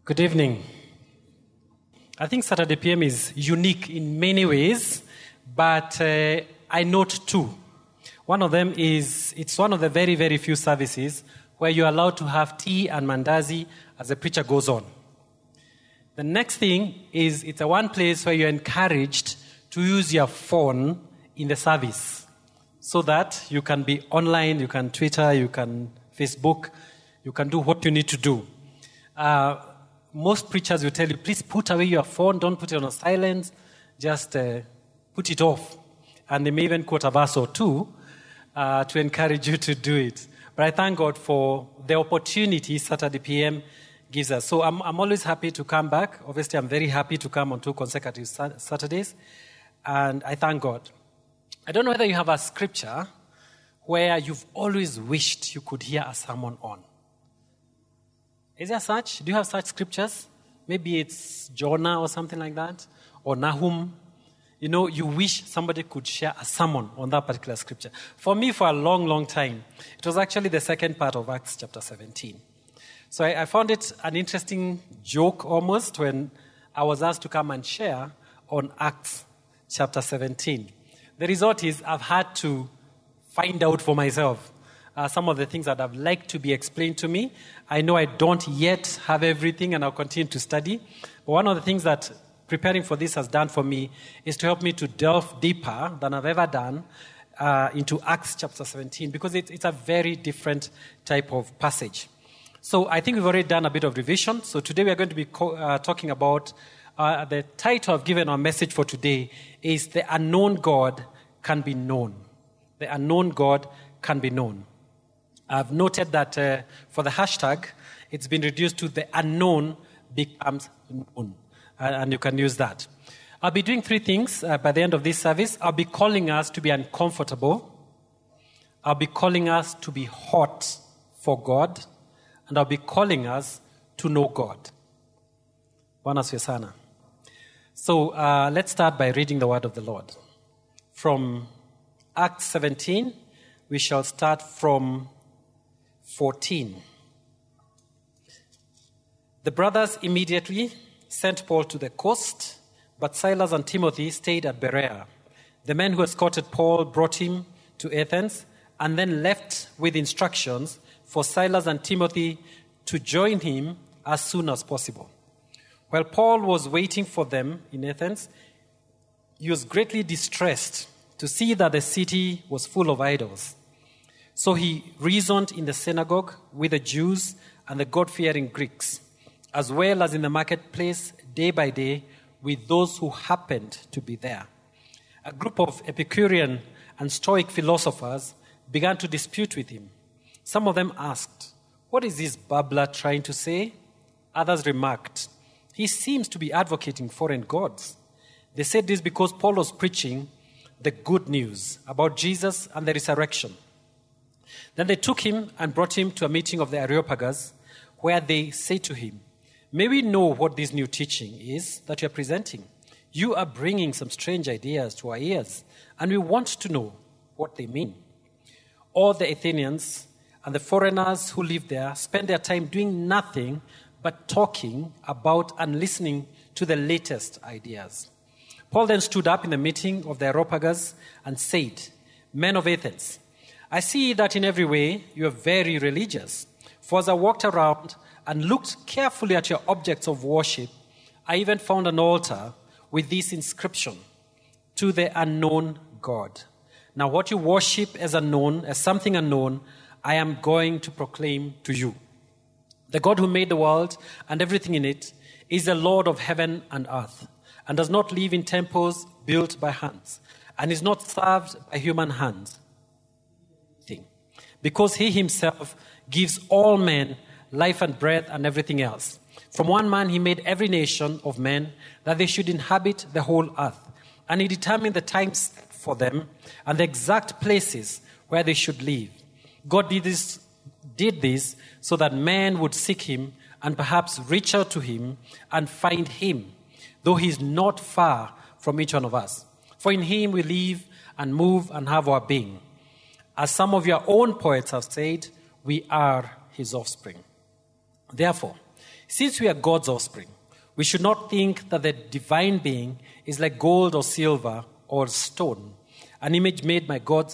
Good evening. I think Saturday PM is unique in many ways, but I note two. One of them is, it's one of the very, very few services where you're allowed to have tea and mandazi as the preacher goes on. The next thing is, it's a one place where you're encouraged to use your phone in the service so that you can be online, you can Twitter, you can Facebook, you can do what you need to do. Most preachers will tell you, please put away your phone, don't put it on silence, just put it off. And they may even quote a verse or two to encourage you to do it. But I thank God for the opportunity Saturday PM gives us. So I'm always happy to come back. Obviously, I'm very happy to come on 2 consecutive Saturdays. And I thank God. I don't know whether you have a scripture where you've always wished you could hear a sermon on. Is there such? Do you have such scriptures? Maybe it's Jonah or something like that, or Nahum. You know, you wish somebody could share a sermon on that particular scripture. For me, for a long, long time, it was actually the second part of Acts chapter 17. So I found it an interesting joke almost when I was asked to come and share on Acts chapter 17. The result is I've had to find out for myself some of the things that I'd like to be explained to me. I know I don't yet have everything, and I'll continue to study. But one of the things that preparing for this has done for me is to help me to delve deeper than I've ever done into Acts chapter 17, because it's a very different type of passage. So I think we've already done a bit of revision. So today we are going to be talking about the title I've given our message for today is The Unknown God Can Be Known. The Unknown God Can Be Known. I've noted that for the hashtag, it's been reduced to The Unknown Becomes Known. And you can use that. I'll be doing three things by the end of this service. I'll be calling us to be uncomfortable. I'll be calling us to be hot for God. And I'll be calling us to know God. Bwana asifiwe sana. So let's start by reading the word of the Lord. From Acts 17, we shall start from 14. The brothers immediately sent Paul to the coast, but Silas and Timothy stayed at Berea. The men who escorted Paul brought him to Athens and then left with instructions for Silas and Timothy to join him as soon as possible. While Paul was waiting for them in Athens, he was greatly distressed to see that the city was full of idols. So he reasoned in the synagogue with the Jews and the God-fearing Greeks, as well as in the marketplace day by day with those who happened to be there. A group of Epicurean and Stoic philosophers began to dispute with him. Some of them asked, "What is this babbler trying to say?" Others remarked, "He seems to be advocating foreign gods." They said this because Paul was preaching the good news about Jesus and the resurrection. Then they took him and brought him to a meeting of the Areopagus, where they said to him, "May we know what this new teaching is that you are presenting? You are bringing some strange ideas to our ears, and we want to know what they mean." All the Athenians and the foreigners who live there spend their time doing nothing but talking about and listening to the latest ideas. Paul then stood up in the meeting of the Areopagus and said, "Men of Athens, I see that in every way you are very religious. For as I walked around and looked carefully at your objects of worship, I even found an altar with this inscription, 'To the unknown God.' Now what you worship as something unknown, I am going to proclaim to you. The God who made the world and everything in it is the Lord of heaven and earth, and does not live in temples built by hands, and is not served by human hands. Because he himself gives all men life and breath and everything else. From one man he made every nation of men that they should inhabit the whole earth. And he determined the times for them and the exact places where they should live. God did this so that men would seek him and perhaps reach out to him and find him, though he is not far from each one of us. For in him we live and move and have our being. As some of your own poets have said, we are his offspring. Therefore, Since we are God's offspring, we should not think that the divine being is like gold or silver or stone, an image made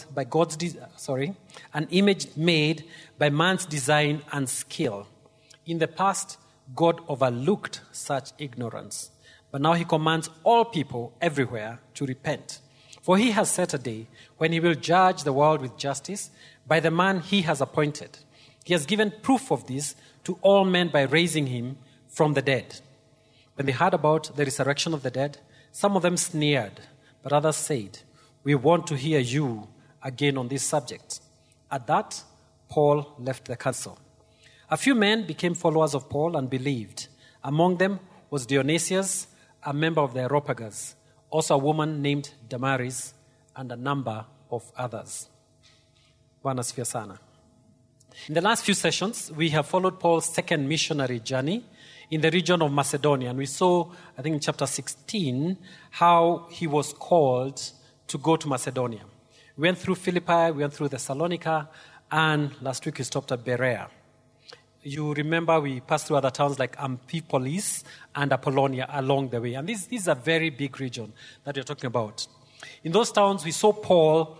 an image made by man's design and skill. In the past, God overlooked such ignorance, but now he commands all people everywhere to repent. For he has set a day when he will judge the world with justice by the man he has appointed. He has given proof of this to all men by raising him from the dead. When they heard about the resurrection of the dead, some of them sneered, but others said, "We want to hear you again on this subject." At that, Paul left the council. A few men became followers of Paul and believed. Among them was Dionysius, a member of the Areopagus, also a woman named Damaris, and a number of others. Bwana asifiwe sana. In the last few sessions, we have followed Paul's second missionary journey in the region of Macedonia. And we saw, I think in chapter 16, how he was called to go to Macedonia. We went through Philippi, we went through Thessalonica, and last week we stopped at Berea. You remember we passed through other towns like Amphipolis and Apollonia along the way. And this is a very big region that we're talking about. In those towns, we saw Paul's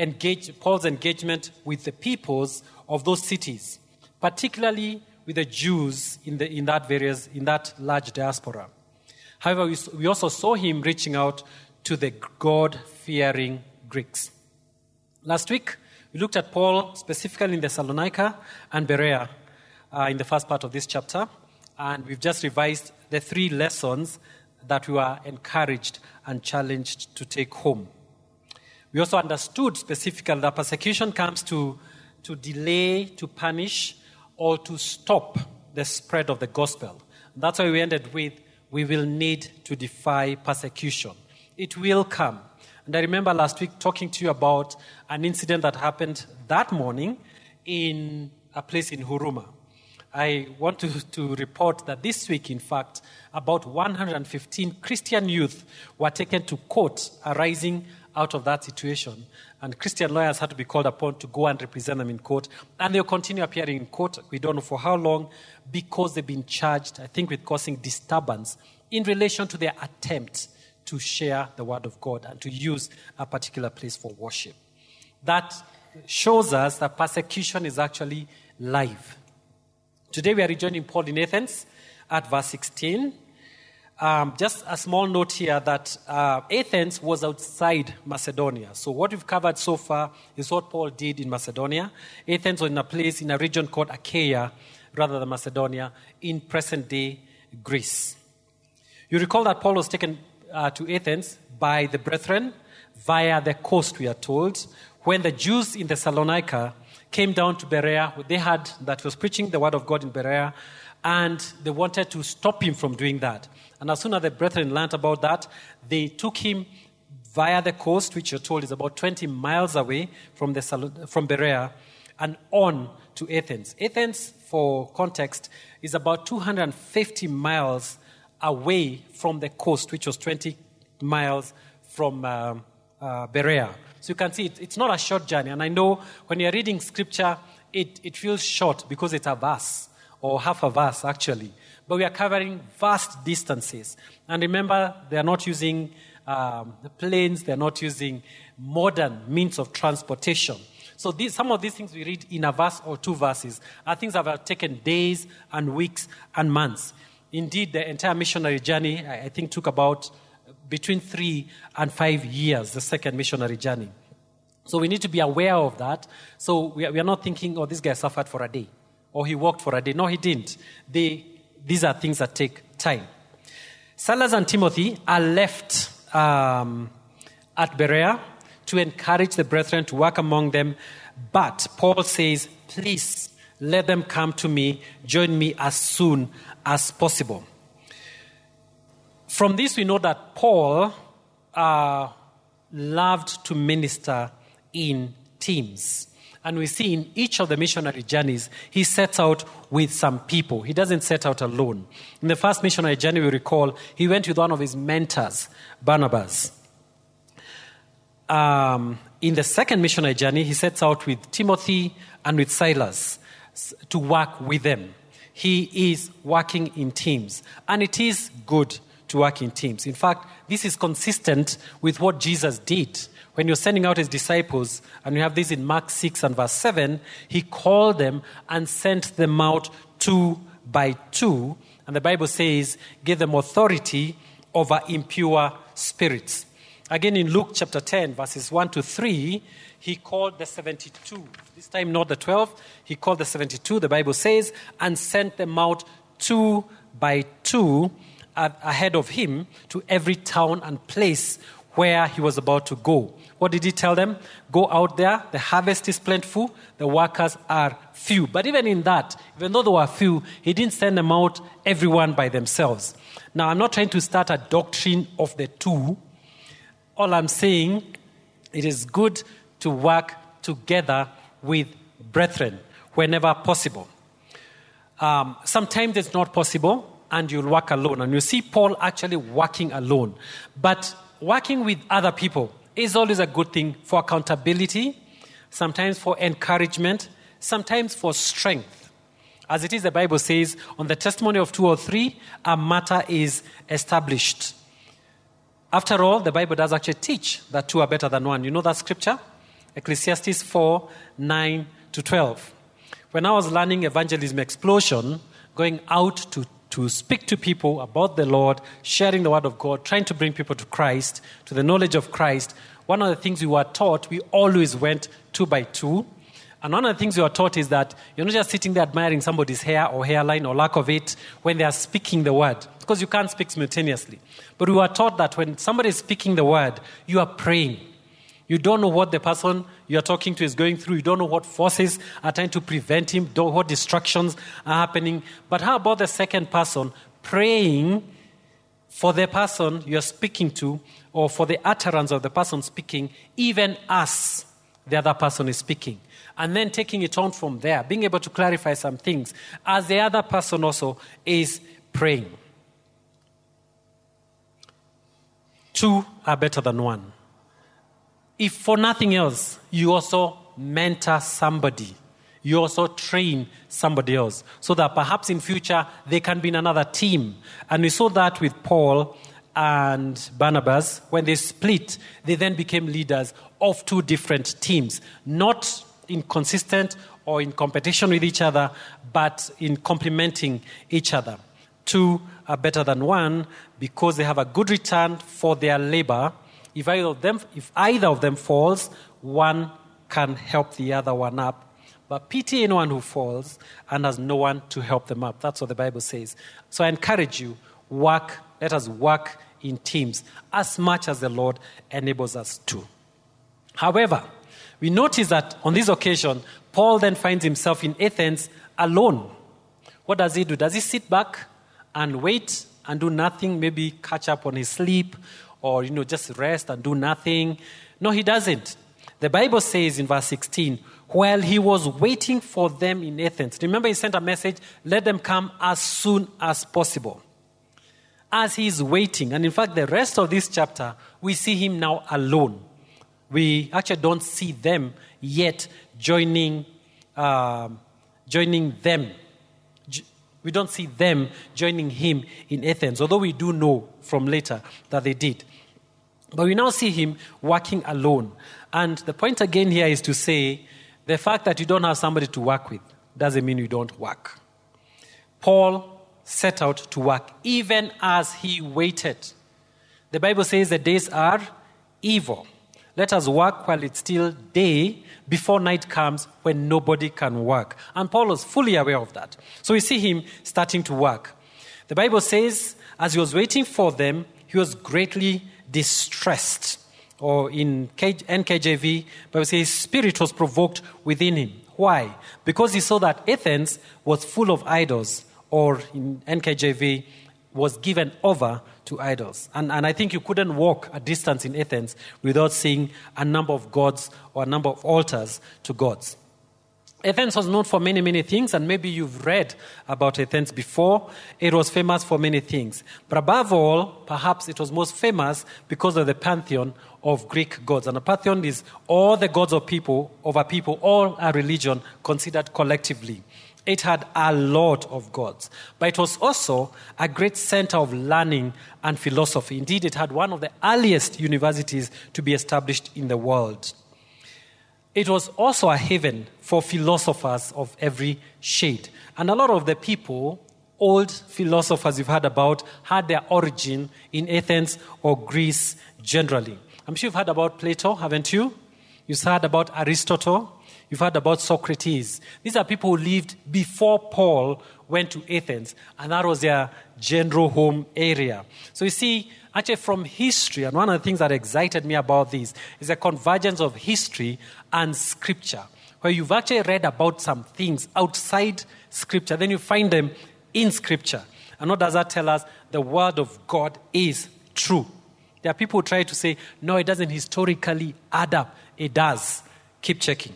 engagement with the peoples of those cities, particularly with the Jews in that large diaspora. However, we also saw him reaching out to the God-fearing Greeks. Last week, we looked at Paul specifically in Thessalonica and Berea in the first part of this chapter, and we've just revised the 3 lessons that we were encouraged and challenged to take home. We also understood specifically that persecution comes to delay, to punish, or to stop the spread of the gospel. That's why we ended with, we will need to defy persecution. It will come. And I remember last week talking to you about an incident that happened that morning in a place in Huruma. I want to report that this week, in fact, about 115 Christian youth were taken to court arising out of that situation. And Christian lawyers had to be called upon to go and represent them in court. And they'll continue appearing in court. We don't know for how long, because they've been charged, I think, with causing disturbance in relation to their attempt to share the word of God and to use a particular place for worship. That shows us that persecution is actually live. Today we are rejoining Paul in Athens at verse 16. Just a small note here that Athens was outside Macedonia. So what we've covered so far is what Paul did in Macedonia. Athens was in a region called Achaia, rather than Macedonia, in present-day Greece. You recall that Paul was taken to Athens by the brethren via the coast, we are told, when the Jews in Thessalonica came down to Berea. They had that was preaching the word of God in Berea, and they wanted to stop him from doing that. And as soon as the brethren learned about that, they took him via the coast, which you're told is about 20 miles away from Berea, and on to Athens. Athens, for context, is about 250 miles away from the coast, which was 20 miles from Berea. So you can see it's not a short journey. And I know when you're reading scripture, it feels short because it's a verse, or half a verse actually. But we are covering vast distances. And remember, they are not using the planes, they are not using modern means of transportation. So some of these things we read in a verse or 2 verses are things that have taken days and weeks and months. Indeed, the entire missionary journey, I think, took about between 3 and 5 years, the second missionary journey. So we need to be aware of that. So we are not thinking, this guy suffered for a day, or he walked for a day. No, he didn't. These are things that take time. Silas and Timothy are left at Berea to encourage the brethren to work among them. But Paul says, please let them come to me, join me as soon as possible. From this, we know that Paul loved to minister in teams. And we see in each of the missionary journeys, he sets out with some people. He doesn't set out alone. In the first missionary journey, we recall, he went with one of his mentors, Barnabas. In the second missionary journey, he sets out with Timothy and with Silas to work with them. he is working in teams. And it is good to work in teams. In fact, this is consistent with what Jesus did. When you're sending out his disciples, and we have this in Mark 6 and verse 7, he called them and sent them out 2 by 2. And the Bible says, gave them authority over impure spirits. Again, in Luke chapter 10, verses 1 to 3, he called the 72. This time not the 12. He called the 72, the Bible says, and sent them out 2 by 2 ahead of him to every town and place where he was about to go. What did he tell them? Go out there, the harvest is plentiful, the workers are few. But even in that, even though there were few, he didn't send them out everyone by themselves. Now, I'm not trying to start a doctrine of the two. All I'm saying, it is good to work together with brethren whenever possible. Sometimes it's not possible, and you'll work alone. And you see Paul actually working alone. But working with other people is always a good thing for accountability, sometimes for encouragement, sometimes for strength. As it is, the Bible says, on the testimony of 2 or 3, a matter is established. After all, the Bible does actually teach that 2 are better than 1. You know that scripture? Ecclesiastes 4, 9 to 12. When I was learning Evangelism Explosion, going out to speak to people about the Lord, sharing the word of God, trying to bring people to Christ, to the knowledge of Christ, one of the things we were taught, we always went 2 by 2. And one of the things we were taught is that you're not just sitting there admiring somebody's hair or hairline or lack of it when they are speaking the word, because you can't speak simultaneously. But we were taught that when somebody is speaking the word, you are praying. You don't know what the person you're talking to is going through. You don't know what forces are trying to prevent him, what distractions are happening. But how about the second person praying for the person you're speaking to, or for the utterance of the person speaking, even as the other person is speaking? And then taking it on from there, being able to clarify some things as the other person also is praying. 2 are better than 1. If for nothing else, you also mentor somebody. You also train somebody else so that perhaps in future they can be in another team. And we saw that with Paul and Barnabas. When they split, they then became leaders of 2 different teams. Not inconsistent or in competition with each other, but in complementing each other. 2 are better than 1 because they have a good return for their labor. If either of them falls, one can help the other one up. But pity anyone who falls and has no one to help them up. That's what the Bible says. So I encourage you, let us work in teams as much as the Lord enables us to. However, we notice that on this occasion, Paul then finds himself in Athens alone. What does he do? Does he sit back and wait and do nothing, maybe catch up on his sleep, or, just rest and do nothing? No, he doesn't. The Bible says in verse 16, while he was waiting for them in Athens. Remember, he sent a message, let them come as soon as possible. As he's waiting, and in fact, the rest of this chapter, we see him now alone. We actually don't see them yet joining them. We don't see them joining him in Athens, although we do know from later that they did. But we now see him working alone. And the point again here is to say, the fact that you don't have somebody to work with doesn't mean you don't work. Paul set out to work even as he waited. The Bible says the days are evil. Let us work while it's still day, before night comes when nobody can work. And Paul was fully aware of that. So we see him starting to work. The Bible says, as he was waiting for them, he was greatly distressed. Or in NKJV, the Bible says his spirit was provoked within him. Why? Because he saw that Athens was full of idols, or in NKJV, was given over to idols. And I think you couldn't walk a distance in Athens without seeing a number of gods or a number of altars to gods. Athens was known for many, many things, and maybe you've read about Athens before. It was famous for many things. But above all, perhaps it was most famous because of the pantheon of Greek gods. And a pantheon is all the gods of people, all a religion considered collectively. It had a lot of gods, but it was also a great center of learning and philosophy. Indeed, it had one of the earliest universities to be established in the world. It was also a haven for philosophers of every shade. And a lot of the people, old philosophers you've heard about, had their origin in Athens or Greece generally. I'm sure you've heard about Plato, haven't you? You've heard about Aristotle. You've heard about Socrates. These are people who lived before Paul went to Athens, and that was their general home area. So you see, actually from history, and one of the things that excited me about this is the convergence of history and scripture, where you've actually read about some things outside scripture, then you find them in scripture. And what does that tell us? The word of God is true. There are people who try to say, no, it doesn't historically add up. It does. Keep checking.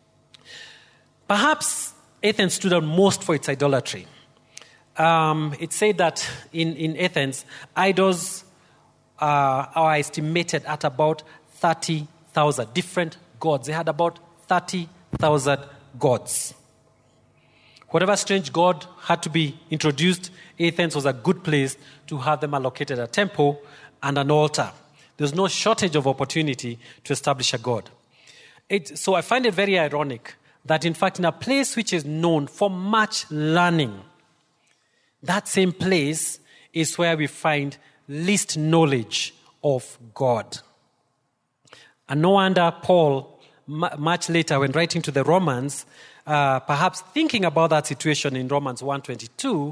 Perhaps Athens stood out most for its idolatry. It's said that in Athens, idols are estimated at about 30,000 different gods. They had about 30,000 gods. Whatever strange god had to be introduced, Athens was a good place to have them allocated a temple and an altar. There's no shortage of opportunity to establish a god. So I find it very ironic that in fact in a place which is known for much learning, that same place is where we find least knowledge of God. And no wonder Paul, much later when writing to the Romans, perhaps thinking about that situation in Romans 1:22,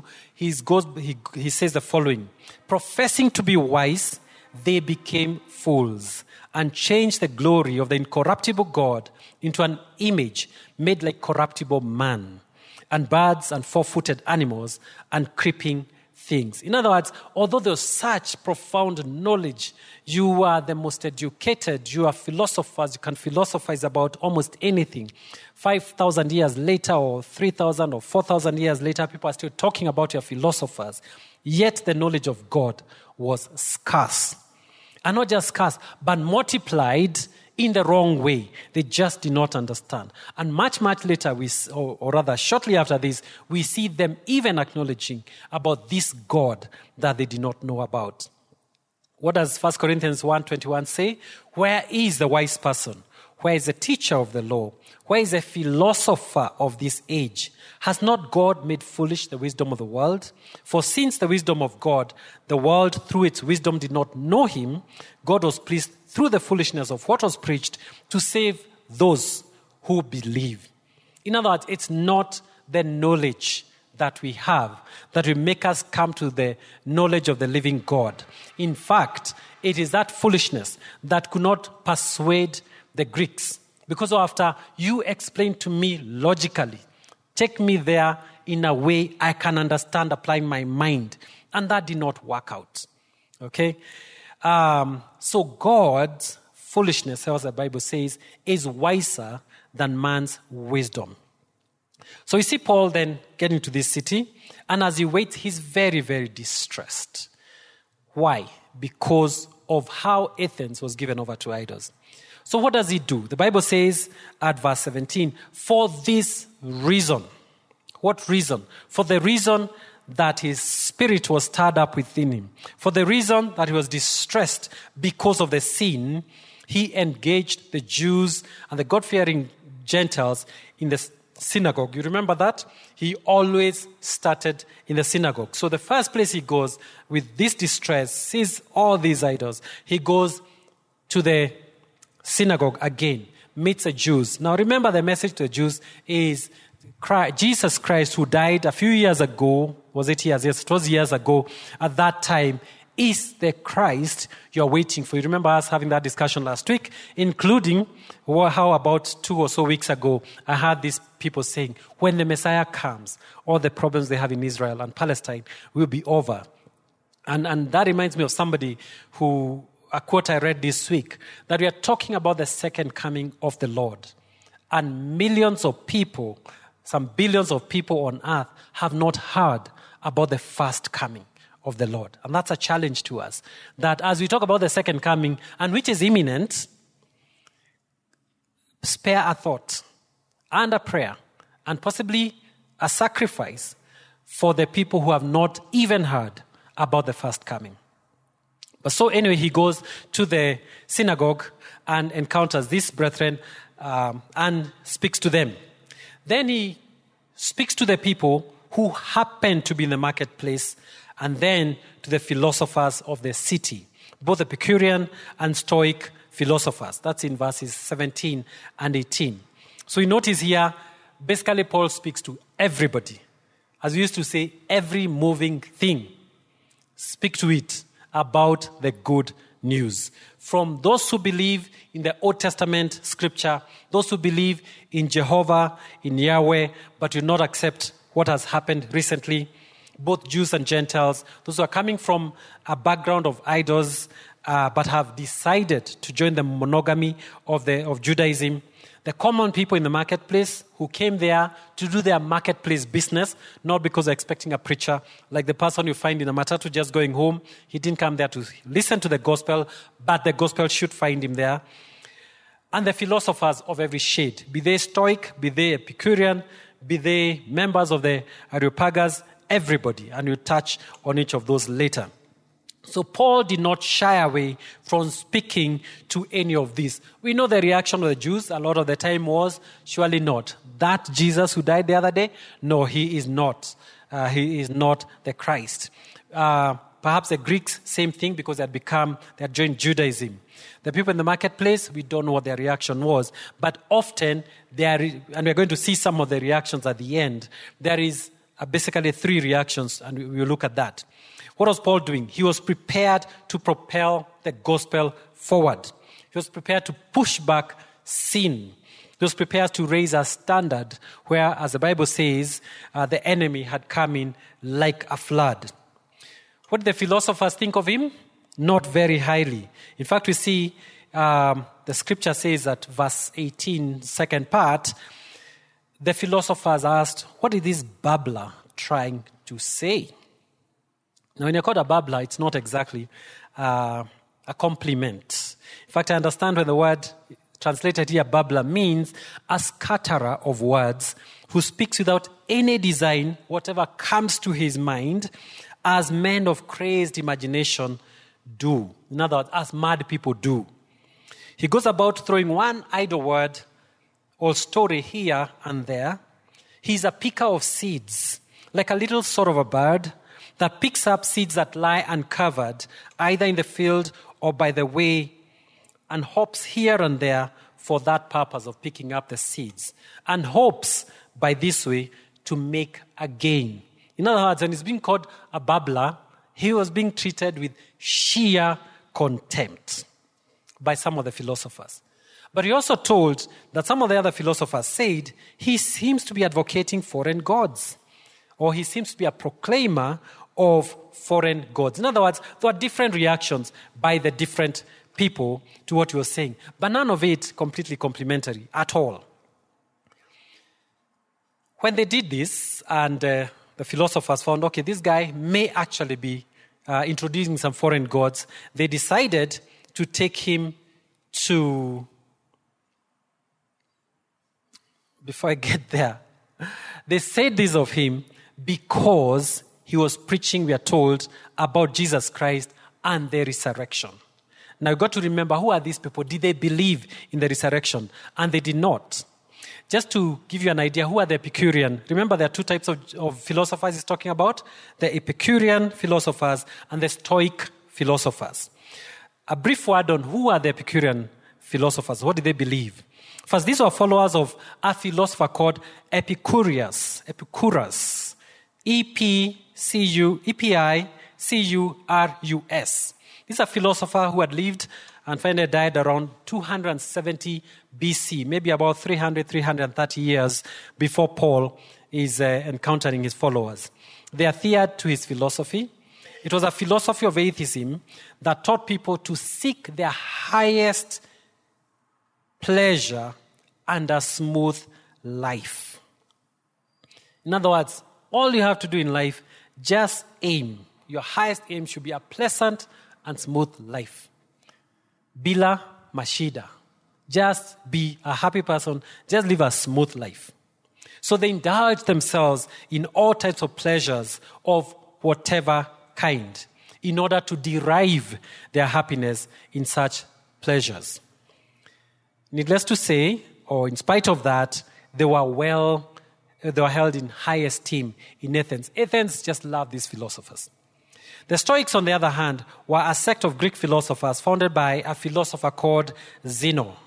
he says the following: professing to be wise, they became fools and changed the glory of the incorruptible God into an image made like corruptible man, and birds and four-footed animals and creeping things. In other words, although there's such profound knowledge, you are the most educated, you are philosophers, you can philosophize about almost anything. 5,000 years later or 3,000 or 4,000 years later, people are still talking about your philosophers. Yet the knowledge of God was scarce. And not just scarce, but multiplied in the wrong way. They just did not understand. And much, much later, or rather shortly after this, we see them even acknowledging about this God that they did not know about. What does 1 Corinthians 1:21 say? Where is the wise person? Where is the teacher of the law? Where is the philosopher of this age? Has not God made foolish the wisdom of the world? For since the wisdom of God, the world through its wisdom did not know him, God was pleased through the foolishness of what was preached to save those who believe. In other words, it's not the knowledge that we have that will make us come to the knowledge of the living God. In fact, it is that foolishness that could not persuade the Greeks. Because after you explain to me logically, take me there in a way I can understand, applying my mind. And that did not work out. Okay? So God's foolishness, as the Bible says, is wiser than man's wisdom. So you see Paul then getting to this city, and as he waits, he's very, very distressed. Why? Because of how Athens was given over to idols. So what does he do? The Bible says at verse 17, for this reason. What reason? For the reason that his spirit was stirred up within him. For the reason that he was distressed because of the sin, he engaged the Jews and the God-fearing Gentiles in the synagogue. You remember that? He always started in the synagogue. So the first place he goes with this distress, sees all these idols, he goes to the synagogue again, meets the Jews. Now remember, the message to the Jews is Jesus Christ, who died a few years ago, was it years? Yes, it was years ago. At that time, is the Christ you're waiting for. You remember us having that discussion last week, including how about 2 or so weeks ago, I heard these people saying, when the Messiah comes, all the problems they have in Israel and Palestine will be over. And that reminds me of somebody a quote I read this week, that we are talking about the second coming of the Lord. And millions of people, some billions of people on earth have not heard about the first coming of the Lord. And that's a challenge to us, that as we talk about the second coming, and which is imminent, spare a thought and a prayer, and possibly a sacrifice for the people who have not even heard about the first coming. But so anyway, he goes to the synagogue and encounters these brethren and speaks to them. Then he speaks to the people who happen to be in the marketplace, and then to the philosophers of the city, both Epicurean and Stoic philosophers. That's in verses 17 and 18. So you notice here, basically Paul speaks to everybody. As we used to say, every moving thing. Speak to it about the good news. From those who believe in the Old Testament scripture, those who believe in Jehovah, in Yahweh, but do not accept what has happened recently, both Jews and Gentiles, those who are coming from a background of idols, but have decided to join the monogamy of Judaism, the common people in the marketplace who came there to do their marketplace business, not because they're expecting a preacher, like the person you find in a matatu just going home. He didn't come there to listen to the gospel, but the gospel should find him there. And the philosophers of every shade, be they Stoic, be they Epicurean, be they members of the Areopagus, everybody. And we'll touch on each of those later. So Paul did not shy away from speaking to any of these. We know the reaction of the Jews a lot of the time was, surely not. That Jesus who died the other day? No, he is not. He is not the Christ. Perhaps the Greeks, same thing, because they had joined Judaism. The people in the marketplace, we don't know what their reaction was. But often, and we're going to see some of the reactions at the end, there is basically three reactions, and we will look at that. What was Paul doing? He was prepared to propel the gospel forward. He was prepared to push back sin. He was prepared to raise a standard where, as the Bible says, the enemy had come in like a flood. What did the philosophers think of him? Not very highly. In fact, we see the scripture says that verse 18, second part, the philosophers asked, what is this babbler trying to say? Now, when you're called a babbler, it's not exactly a compliment. In fact, I understand when the word translated here, babbler, means a scatterer of words who speaks without any design, whatever comes to his mind, as men of crazed imagination do. In other words, as mad people do. He goes about throwing one idle word or story here and there. He's a picker of seeds, like a little sort of a bird that picks up seeds that lie uncovered, either in the field or by the way, and hops here and there for that purpose of picking up the seeds, and hopes by this way to make a gain. In other words, when he's being called a babbler, he was being treated with sheer contempt by some of the philosophers. But he also told that some of the other philosophers said he seems to be advocating foreign gods, or he seems to be a proclaimer of foreign gods. In other words, there were different reactions by the different people to what he was saying, but none of it completely complimentary at all. When they did this, and the philosophers found, okay, this guy may actually be introducing some foreign gods, they decided to take him to... Before I get there, they said this of him because he was preaching, we are told, about Jesus Christ and the resurrection. Now you've got to remember, who are these people? Did they believe in the resurrection? And they did not. Just to give you an idea, who are the Epicurean? Remember, there are two types of philosophers he's talking about. The Epicurean philosophers and the Stoic philosophers. A brief word on who are the Epicurean philosophers. What did they believe? First, these were followers of a philosopher called Epicurus. E-P-I-C-U-R-U-S. This is a philosopher who had lived and finally died around 270 BC, maybe about 330 years before Paul is encountering his followers. They adhered to his philosophy. It was a philosophy of atheism that taught people to seek their highest pleasure and a smooth life. In other words, all you have to do in life, just aim. Your highest aim should be a pleasant and smooth life. Bila mashida. Just be a happy person. Just live a smooth life. So they indulge themselves in all types of pleasures of whatever kind in order to derive their happiness in such pleasures. Needless to say, or in spite of that, they were held in high esteem in Athens. Athens just loved these philosophers. The Stoics, on the other hand, were a sect of Greek philosophers founded by a philosopher called Zeno,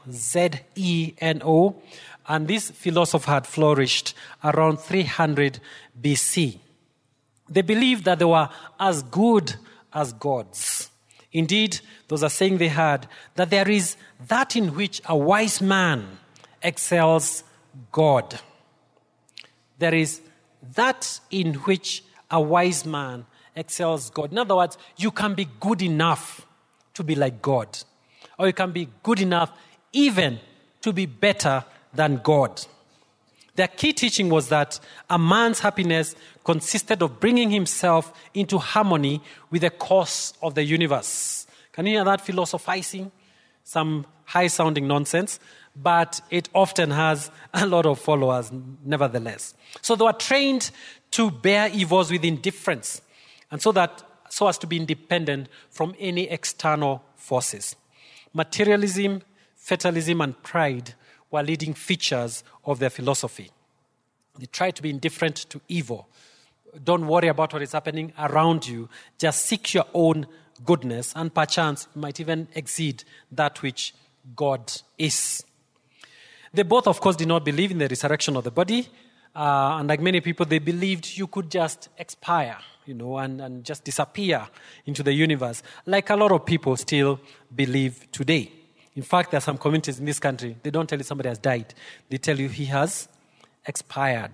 Zeno, and this philosopher had flourished around 300 BC. They believed that they were as good as gods. Indeed, there was a saying they had that there is that in which a wise man excels God. There is that in which a wise man excels God. In other words, you can be good enough to be like God, or you can be good enough even to be better than God. Their key teaching was that a man's happiness consisted of bringing himself into harmony with the course of the universe. Can you hear that philosophizing? Some high-sounding nonsense, but it often has a lot of followers nevertheless. So they were trained to bear evils with indifference, and so as to be independent from any external forces. Materialism, fatalism, and pride were leading features of their philosophy. They tried to be indifferent to evil. Don't worry about what is happening around you. Just seek your own goodness, and perchance you might even exceed that which God is. They both, of course, did not believe in the resurrection of the body. And like many people, they believed you could just expire, and just disappear into the universe, like a lot of people still believe today. In fact, there are some communities in this country, they don't tell you somebody has died. They tell you he has expired.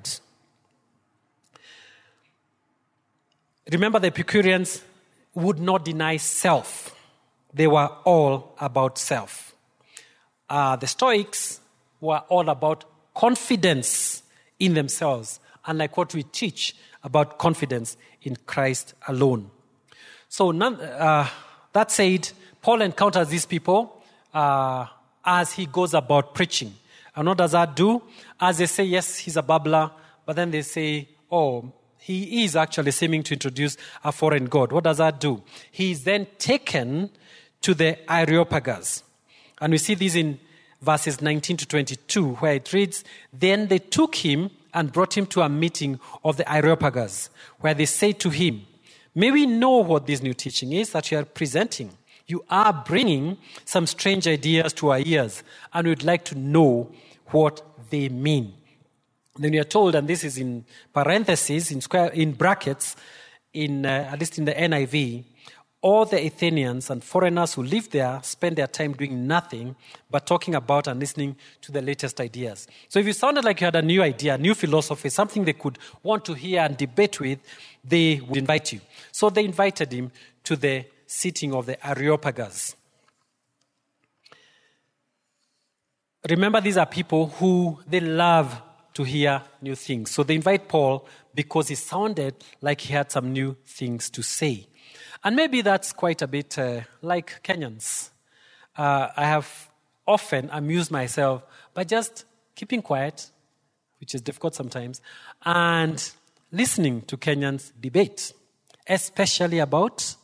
Remember, the Epicureans would not deny self. They were all about self. The Stoics were all about confidence in themselves, unlike what we teach about confidence in Christ alone. So that said, Paul encounters these people as he goes about preaching. And what does that do? As they say, yes, he's a babbler, but then they say, oh, he is actually seeming to introduce a foreign god. What does that do? He is then taken to the Areopagus. And we see this in verses 19 to 22, where it reads, "Then they took him and brought him to a meeting of the Areopagus, where they said to him, 'May we know what this new teaching is that you are presenting? You are bringing some strange ideas to our ears, and we'd like to know what they mean.'" Then we are told, and this is in parentheses, in brackets, at least in the NIV, all the Athenians and foreigners who live there spend their time doing nothing but talking about and listening to the latest ideas. So if you sounded like you had a new idea, a new philosophy, something they could want to hear and debate with, they would invite you. So they invited him to the sitting of the Areopagus. Remember, these are people who they love to hear new things. So they invite Paul because he sounded like he had some new things to say. And maybe that's quite a bit like Kenyans. I have often amused myself by just keeping quiet, which is difficult sometimes, and listening to Kenyans debate, especially about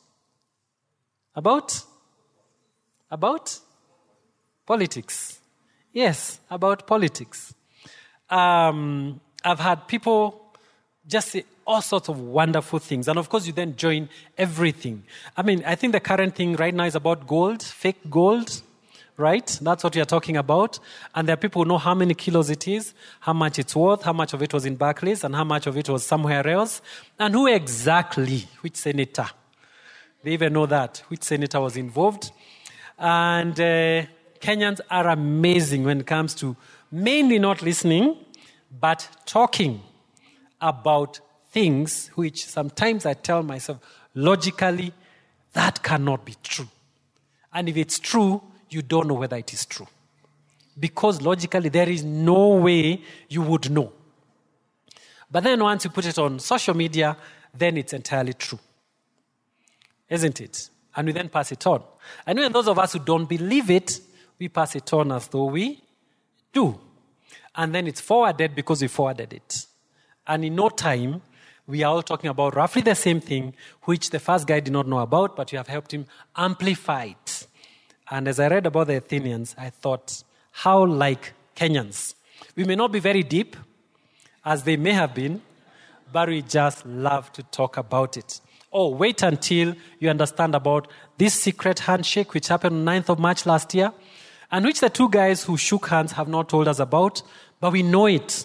politics. Yes, about politics. I've had people just say all sorts of wonderful things. And of course, you then join everything. I mean, I think the current thing right now is about gold, fake gold, right? That's what we are talking about. And there are people who know how many kilos it is, how much it's worth, how much of it was in Barclays, and how much of it was somewhere else, and who exactly, which senator. They even know that, which senator was involved. And Kenyans are amazing when it comes to mainly not listening, but talking about things which sometimes I tell myself, logically, that cannot be true. And if it's true, you don't know whether it is true. Because logically, there is no way you would know. But then once you put it on social media, then it's entirely true. Isn't it? And we then pass it on. And even those of us who don't believe it, we pass it on as though we do. And then it's forwarded because we forwarded it. And in no time, we are all talking about roughly the same thing, which the first guy did not know about, but you have helped him amplify it. And as I read about the Athenians, I thought, how like Kenyans. We may not be very deep, as they may have been, but we just love to talk about it. Oh, wait until you understand about this secret handshake which happened on 9th of March last year, and which the two guys who shook hands have not told us about, but we know it.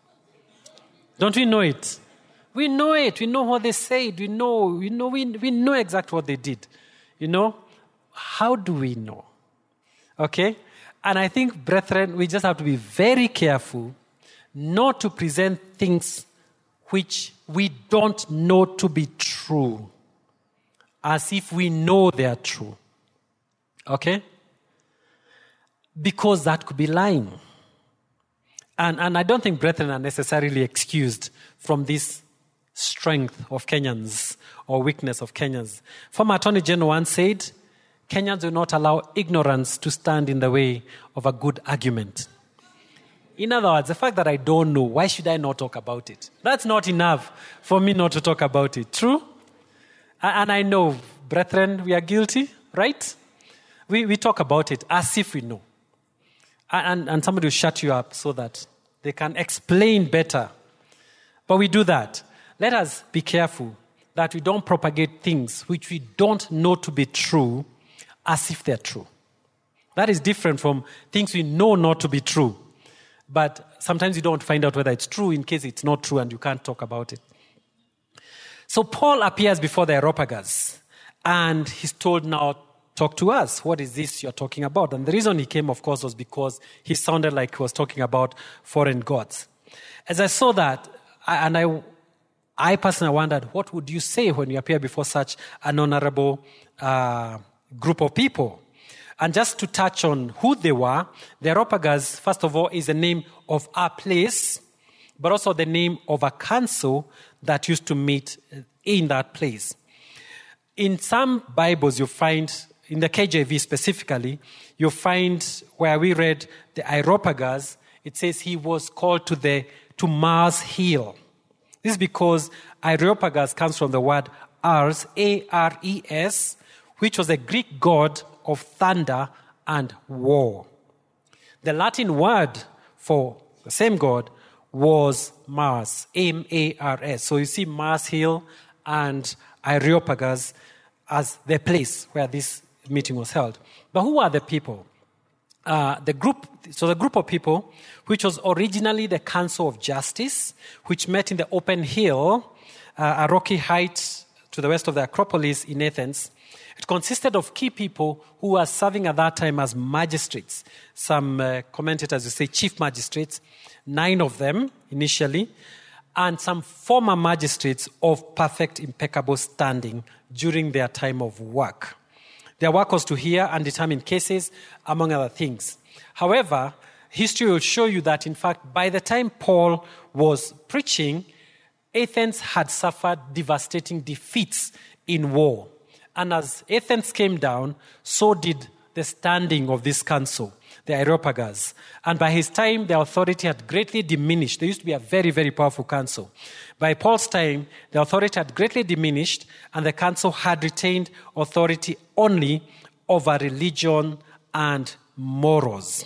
Don't we know it? We know it. We know what they said. We know exactly what they did. How do we know? Okay? And I think, brethren, we just have to be very careful not to present things which we don't know to be true, as if we know they are true. Okay? Because that could be lying. And I don't think brethren are necessarily excused from this strength of Kenyans or weakness of Kenyans. Former Attorney General once said, Kenyans will not allow ignorance to stand in the way of a good argument. In other words, the fact that I don't know, why should I not talk about it? That's not enough for me not to talk about it. True? And I know, brethren, we are guilty, right? We talk about it as if we know. And somebody will shut you up so that they can explain better. But we do that. Let us be careful that we don't propagate things which we don't know to be true as if they're true. That is different from things we know not to be true. But sometimes you don't find out whether it's true in case it's not true and you can't talk about it. So Paul appears before the Areopagus and he's told, now talk to us. What is this you're talking about? And the reason he came, of course, was because he sounded like he was talking about foreign gods. As I saw that, I personally wondered, what would you say when you appear before such an honorable group of people? And just to touch on who they were, the Areopagus, first of all, is the name of a place, but also the name of a council that used to meet in that place. In some Bibles, you find, in the KJV specifically, you find where we read the Areopagus, it says he was called to Mars Hill. This is because Areopagus comes from the word Ars, A-R-E-S, which was a Greek god of thunder and war. The Latin word for the same god was Mars, M-A-R-S. So you see Mars Hill and Areopagus as the place where this meeting was held. But who are the people? The group of people, which was originally the Council of Justice, which met in the open hill, a rocky height to the west of the Acropolis in Athens. It consisted of key people who were serving at that time as magistrates. Some commentators will say chief magistrates, 9 of them initially, and some former magistrates of perfect, impeccable standing during their time of work. Their work was to hear and determine cases, among other things. However, history will show you that, in fact, by the time Paul was preaching, Athens had suffered devastating defeats in war. And as Athens came down, so did the standing of this council, the Areopagus. And by his time, the authority had greatly diminished. There used to be a very, very powerful council. By Paul's time, the authority had greatly diminished, and the council had retained authority only over religion and morals.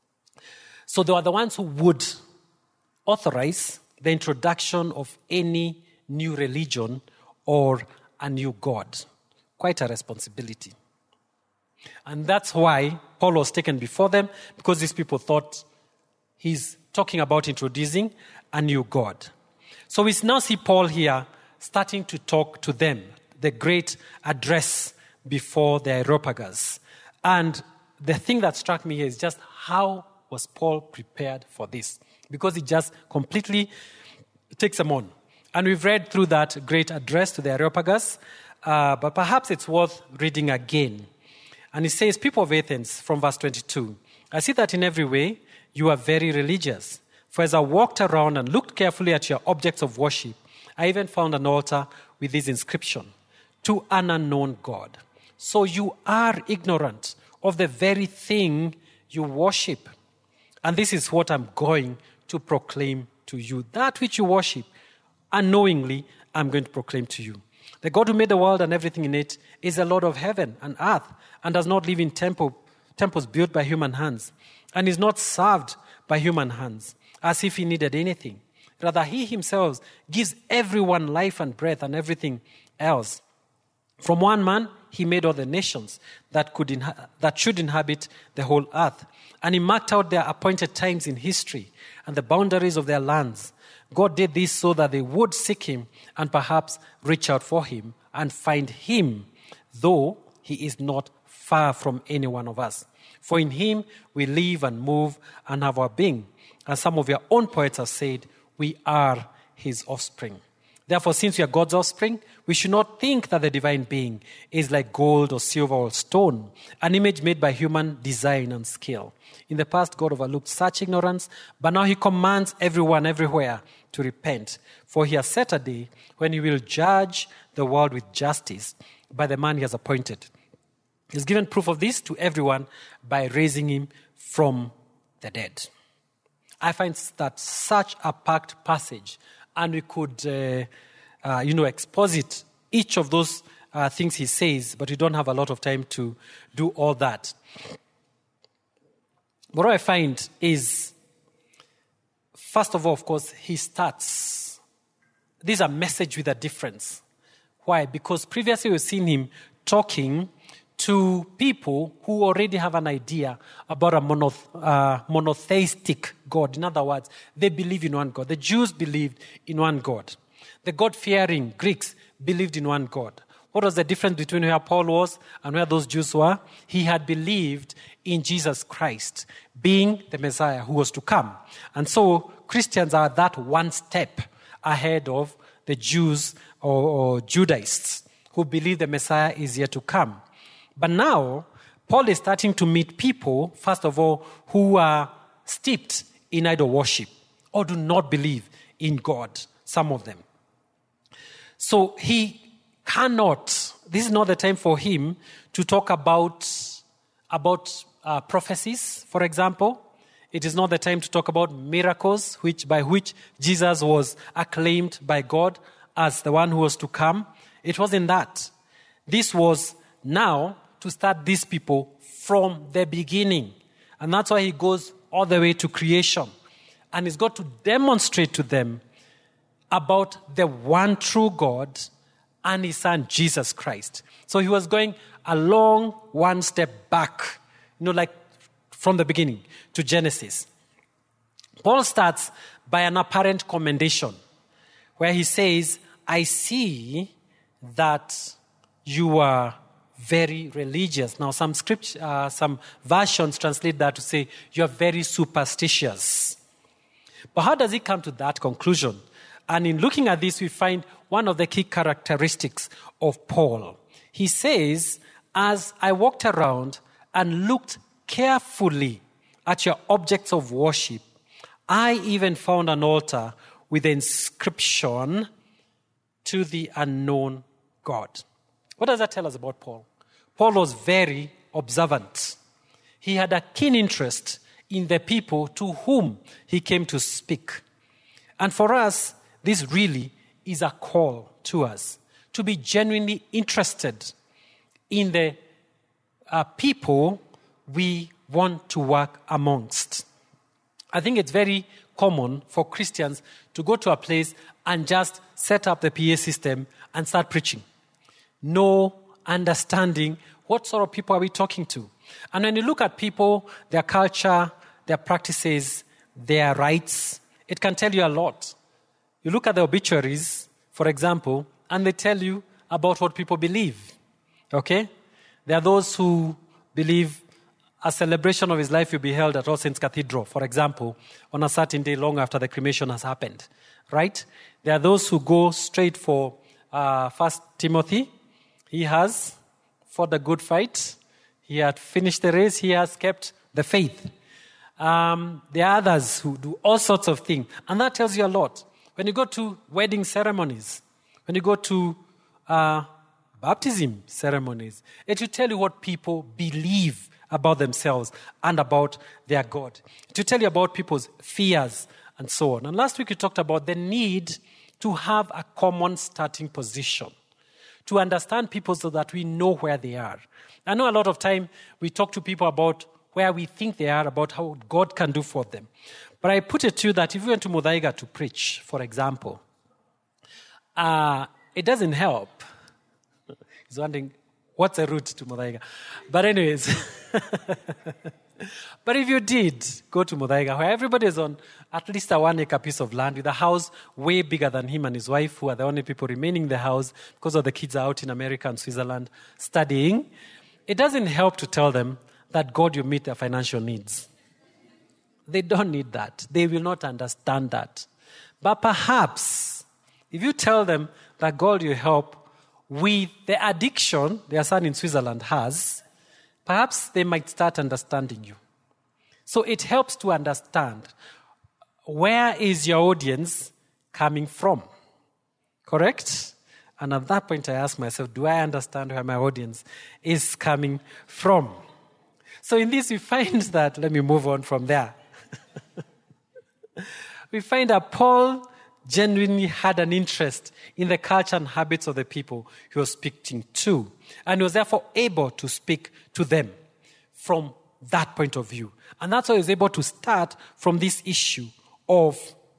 So they were the ones who would authorize the introduction of any new religion or a new god. Quite a responsibility. And that's why Paul was taken before them, because these people thought he's talking about introducing a new god. So we now see Paul here starting to talk to them, the great address before the Areopagus. And the thing that struck me here is just how was Paul prepared for this? Because it just completely takes them on. And we've read through that great address to the Areopagus, but perhaps it's worth reading again. And it says, people of Athens, from verse 22, I see that in every way you are very religious. For as I walked around and looked carefully at your objects of worship, I even found an altar with this inscription, to an unknown God. So you are ignorant of the very thing you worship. And this is what I'm going to proclaim to you. That which you worship, unknowingly, I'm going to proclaim to you. The God who made the world and everything in it is the Lord of heaven and earth and does not live in temples built by human hands and is not served by human hands as if he needed anything. Rather, he himself gives everyone life and breath and everything else. From one man, he made all the nations that should inhabit the whole earth. And he marked out their appointed times in history and the boundaries of their lands. God did this so that they would seek him and perhaps reach out for him and find him, though he is not far from any one of us. For in him we live and move and have our being. As some of your own poets have said, we are his offspring. Therefore, since we are God's offspring, we should not think that the divine being is like gold or silver or stone, an image made by human design and skill. In the past, God overlooked such ignorance, but now he commands everyone everywhere to repent. For he has set a day when he will judge the world with justice by the man he has appointed. He has given proof of this to everyone by raising him from the dead. I find that such a packed passage, and we could, exposit each of those things he says, but we don't have a lot of time to do all that. But what I find is, first of all, of course, he starts. This is a message with a difference. Why? Because previously we've seen him talking to people who already have an idea about a monotheistic God. In other words, they believe in one God. The Jews believed in one God. The God-fearing Greeks believed in one God. What was the difference between where Paul was and where those Jews were? He had believed in Jesus Christ being the Messiah who was to come. And so Christians are that one step ahead of the Jews or Judaists who believe the Messiah is yet to come. But now, Paul is starting to meet people, first of all, who are steeped in idol worship or do not believe in God, some of them. So he cannot, this is not the time for him to talk about prophecies, for example. It is not the time to talk about miracles, by which Jesus was acclaimed by God as the one who was to come. It wasn't that. This was now to start these people from the beginning. And that's why he goes all the way to creation. And he's got to demonstrate to them about the one true God and his son, Jesus Christ. So he was going a long one step back, like from the beginning to Genesis. Paul starts by an apparent commendation where he says, I see that you are very religious. Now, some versions translate that to say, you are very superstitious. But how does he come to that conclusion? And in looking at this, we find one of the key characteristics of Paul. He says, as I walked around and looked carefully at your objects of worship, I even found an altar with the inscription, to the unknown God. What does that tell us about Paul? Paul was very observant. He had a keen interest in the people to whom he came to speak. And for us, this really is a call to us to be genuinely interested in the people we want to work amongst. I think it's very common for Christians to go to a place and just set up the PA system and start preaching. No understanding what sort of people are we talking to. And when you look at people, their culture, their practices, their rights, it can tell you a lot. You look at the obituaries, for example, and they tell you about what people believe. Okay? There are those who believe a celebration of his life will be held at All Saints Cathedral, for example, on a certain day long after the cremation has happened. Right? There are those who go straight for 1 Timothy. He has fought the good fight. He had finished the race. He has kept the faith. There are others who do all sorts of things. And that tells you a lot. When you go to wedding ceremonies, when you go to baptism ceremonies. It will tell you what people believe about themselves and about their God. It will tell you about people's fears and so on. And last week we talked about the need to have a common starting position, to understand people so that we know where they are. I know a lot of time we talk to people about where we think they are, about how God can do for them. But I put it to you that if you went to Muthaiga to preach, for example, it doesn't help. He's wondering, what's the route to Muthaiga? But anyways, but if you did go to Muthaiga, where everybody is on at least a 1 acre piece of land with a house way bigger than him and his wife, who are the only people remaining in the house because of the kids are out in America and Switzerland studying, it doesn't help to tell them that God will meet their financial needs. They don't need that. They will not understand that. But perhaps, if you tell them that God will help with the addiction their son in Switzerland has, perhaps they might start understanding you. So it helps to understand where is your audience coming from. Correct? And at that point I ask myself, do I understand where my audience is coming from? So in this we find that, let me move on from there. We find that Paul genuinely had an interest in the culture and habits of the people he was speaking to, and was therefore able to speak to them from that point of view. And that's why he was able to start from this issue of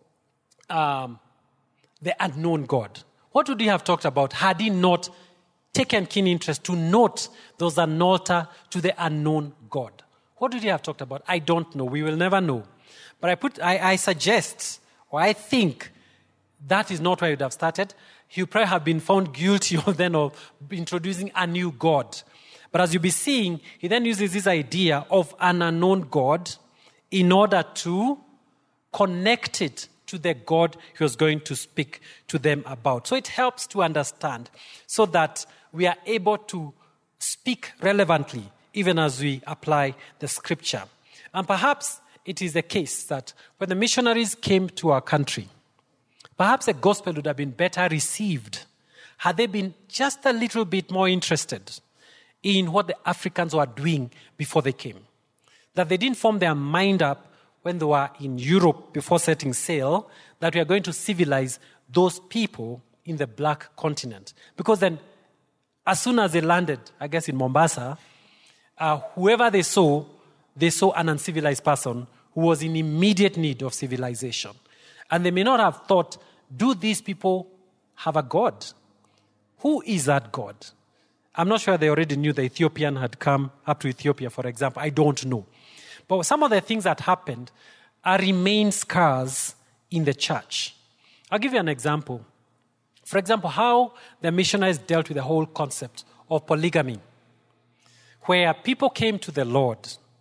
the unknown God. What would he have talked about had he not taken keen interest to note there was an altar to the unknown God? What would he have talked about? I don't know. We will never know. But I suggest, or I think, that is not where he would have started. He would probably have been found guilty of introducing a new God. But as you'll be seeing, he then uses this idea of an unknown God in order to connect it to the God he was going to speak to them about. So it helps to understand so that we are able to speak relevantly even as we apply the scripture. And perhaps it is the case that when the missionaries came to our country, perhaps the gospel would have been better received had they been just a little bit more interested in what the Africans were doing before they came. That they didn't form their mind up when they were in Europe before setting sail, that we are going to civilize those people in the black continent. Because then, as soon as they landed, I guess in Mombasa, whoever they saw an uncivilized person who was in immediate need of civilization. And they may not have thought, do these people have a God? Who is that God? I'm not sure they already knew the Ethiopian had come up to Ethiopia, for example. I don't know. But some of the things that happened remain scars in the church. I'll give you an example. For example, how the missionaries dealt with the whole concept of polygamy, where people came to the Lord,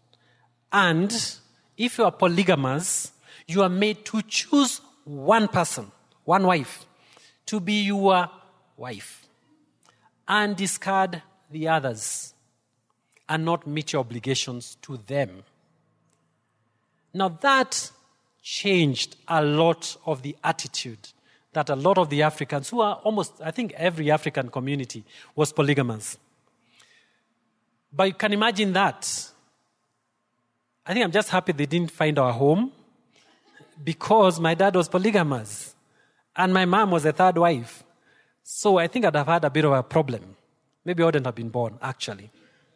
and if you are polygamous, you are made to choose one person, one wife, to be your wife, and discard the others, and not meet your obligations to them. Now that changed a lot of the attitude that a lot of the Africans, who are almost, I think every African community was polygamous. But you can imagine that. I think I'm just happy they didn't find our home because my dad was polygamous and my mom was a third wife. So I think I'd have had a bit of a problem. Maybe I wouldn't have been born, actually.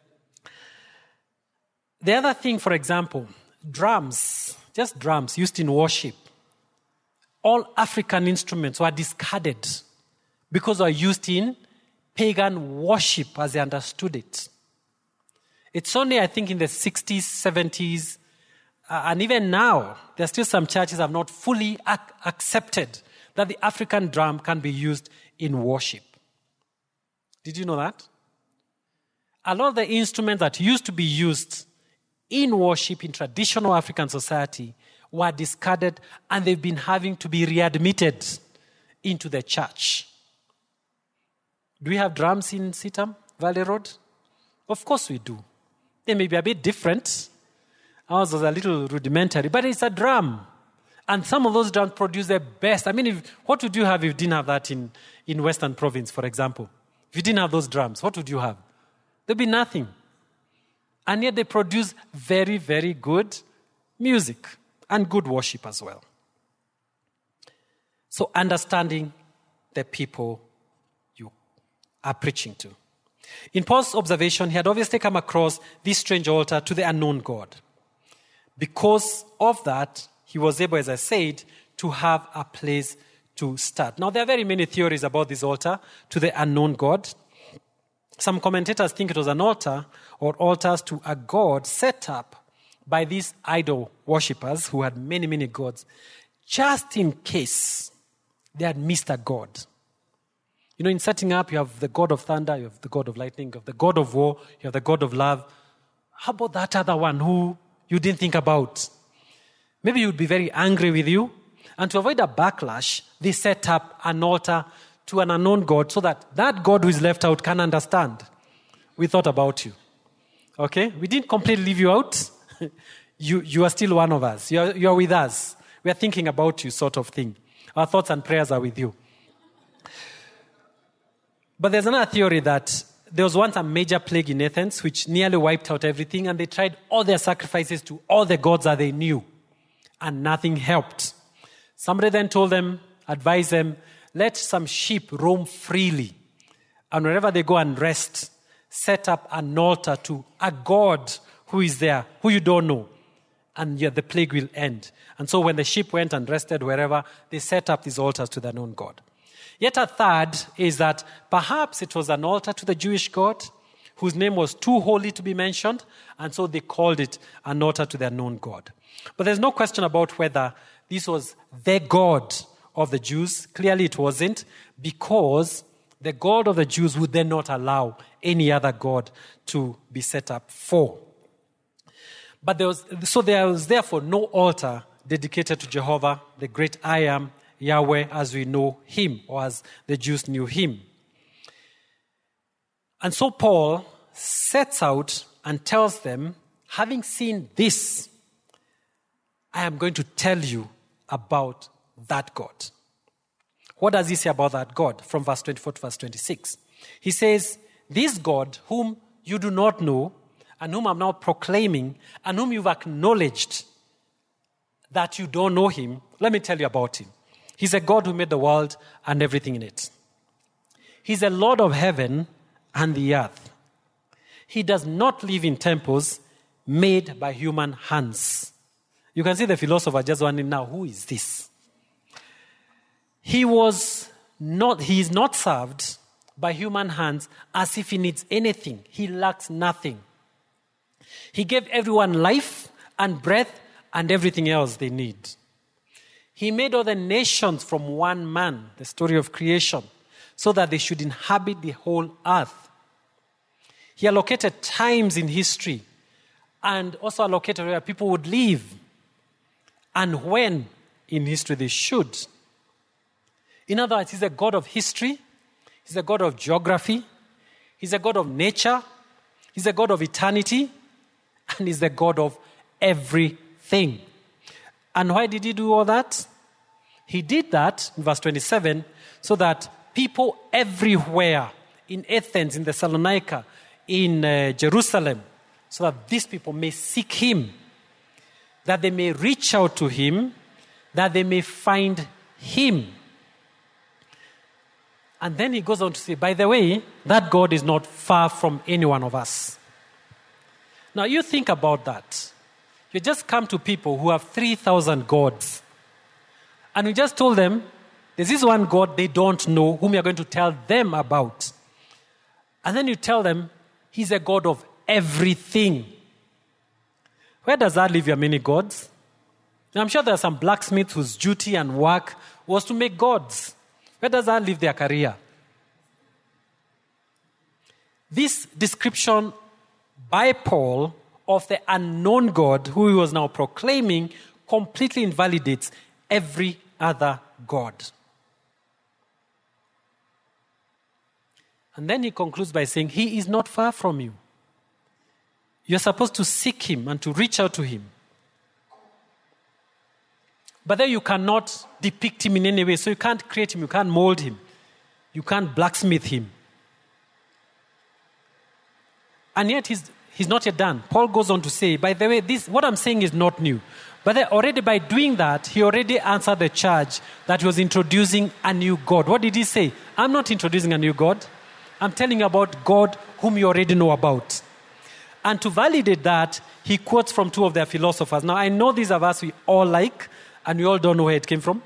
The other thing, for example, drums, just drums used in worship. All African instruments were discarded because they were used in pagan worship as they understood it. It's only, I think, in the 60s, 70s, and even now, there are still some churches that have not fully accepted that the African drum can be used in worship. Did you know that? A lot of the instruments that used to be used in worship in traditional African society were discarded, and they've been having to be readmitted into the church. Do we have drums in Sitam, Valley Road? Of course we do. They may be a bit different. Ours was a little rudimentary, but it's a drum. And some of those drums produce the best. I mean, what would you have if you didn't have that in Western Province, for example? If you didn't have those drums, what would you have? There'd be nothing. And yet they produce very, very good music and good worship as well. So understanding the people you are preaching to. In Paul's observation, he had obviously come across this strange altar to the unknown God. Because of that, he was able, as I said, to have a place to start. Now, there are very many theories about this altar to the unknown God. Some commentators think it was an altar or altars to a god set up by these idol worshippers who had many, many gods, just in case they had missed a god. You know, in setting up, you have the god of thunder, you have the god of lightning, you have the god of war, you have the god of love. How about that other one who you didn't think about? Maybe he would be very angry with you. And to avoid a backlash, they set up an altar to an unknown God so that that God who is left out can understand. We thought about you. Okay? We didn't completely leave you out. You are still one of us. You are with us. We are thinking about you, sort of thing. Our thoughts and prayers are with you. But there's another theory that there was once a major plague in Athens which nearly wiped out everything, and they tried all their sacrifices to all the gods that they knew, and nothing helped. Somebody then told them, advised them, let some sheep roam freely, and wherever they go and rest, set up an altar to a god who is there, who you don't know, and the plague will end. And so when the sheep went and rested wherever, they set up these altars to their known God. Yet a third is that perhaps it was an altar to the Jewish God, whose name was too holy to be mentioned, and so they called it an altar to their known God. But there's no question about whether this was the God of the Jews. Clearly it wasn't, because the God of the Jews would then not allow any other God to be set up for. But there was therefore no altar dedicated to Jehovah, the great I Am, Yahweh, as we know him, or as the Jews knew him. And so Paul sets out and tells them, having seen this, I am going to tell you about that God. What does he say about that God? From verse 24 to verse 26. He says, this God whom you do not know, and whom I'm now proclaiming, and whom you've acknowledged that you don't know him, let me tell you about him. He's a God who made the world and everything in it. He's a Lord of heaven and the earth. He does not live in temples made by human hands. You can see the philosopher just wondering now, who is this? He is not served by human hands as if he needs anything. He lacks nothing. He gave everyone life and breath and everything else they need. He made all the nations from one man, the story of creation, so that they should inhabit the whole earth. He allocated times in history and also allocated where people would live and when in history they should. In other words, he's a God of history, he's a God of geography, he's a God of nature, he's a God of eternity, and he's the God of everything. And why did he do all that? He did that, in verse 27, so that people everywhere, in Athens, in Thessalonica, in Jerusalem, so that these people may seek him, that they may reach out to him, that they may find him. And then he goes on to say, by the way, that God is not far from any one of us. Now you think about that. You just come to people who have 3,000 gods. And we just told them, there's this one God they don't know, whom you're going to tell them about. And then you tell them, he's a God of everything. Where does that leave your many gods? Now, I'm sure there are some blacksmiths whose duty and work was to make gods. Where does that leave their career? This description by Paul of the unknown God who he was now proclaiming completely invalidates every other God. And then he concludes by saying, he is not far from you. You're supposed to seek him and to reach out to him. But then you cannot depict him in any way. So you can't create him, you can't mold him, you can't blacksmith him. And yet he's not yet done. Paul goes on to say, by the way, what I'm saying is not new. But already by doing that, he already answered the charge that he was introducing a new God. What did he say? I'm not introducing a new God. I'm telling you about God whom you already know about. And to validate that, he quotes from two of their philosophers. Now, I know these are verses we all like, and we all don't know where it came from.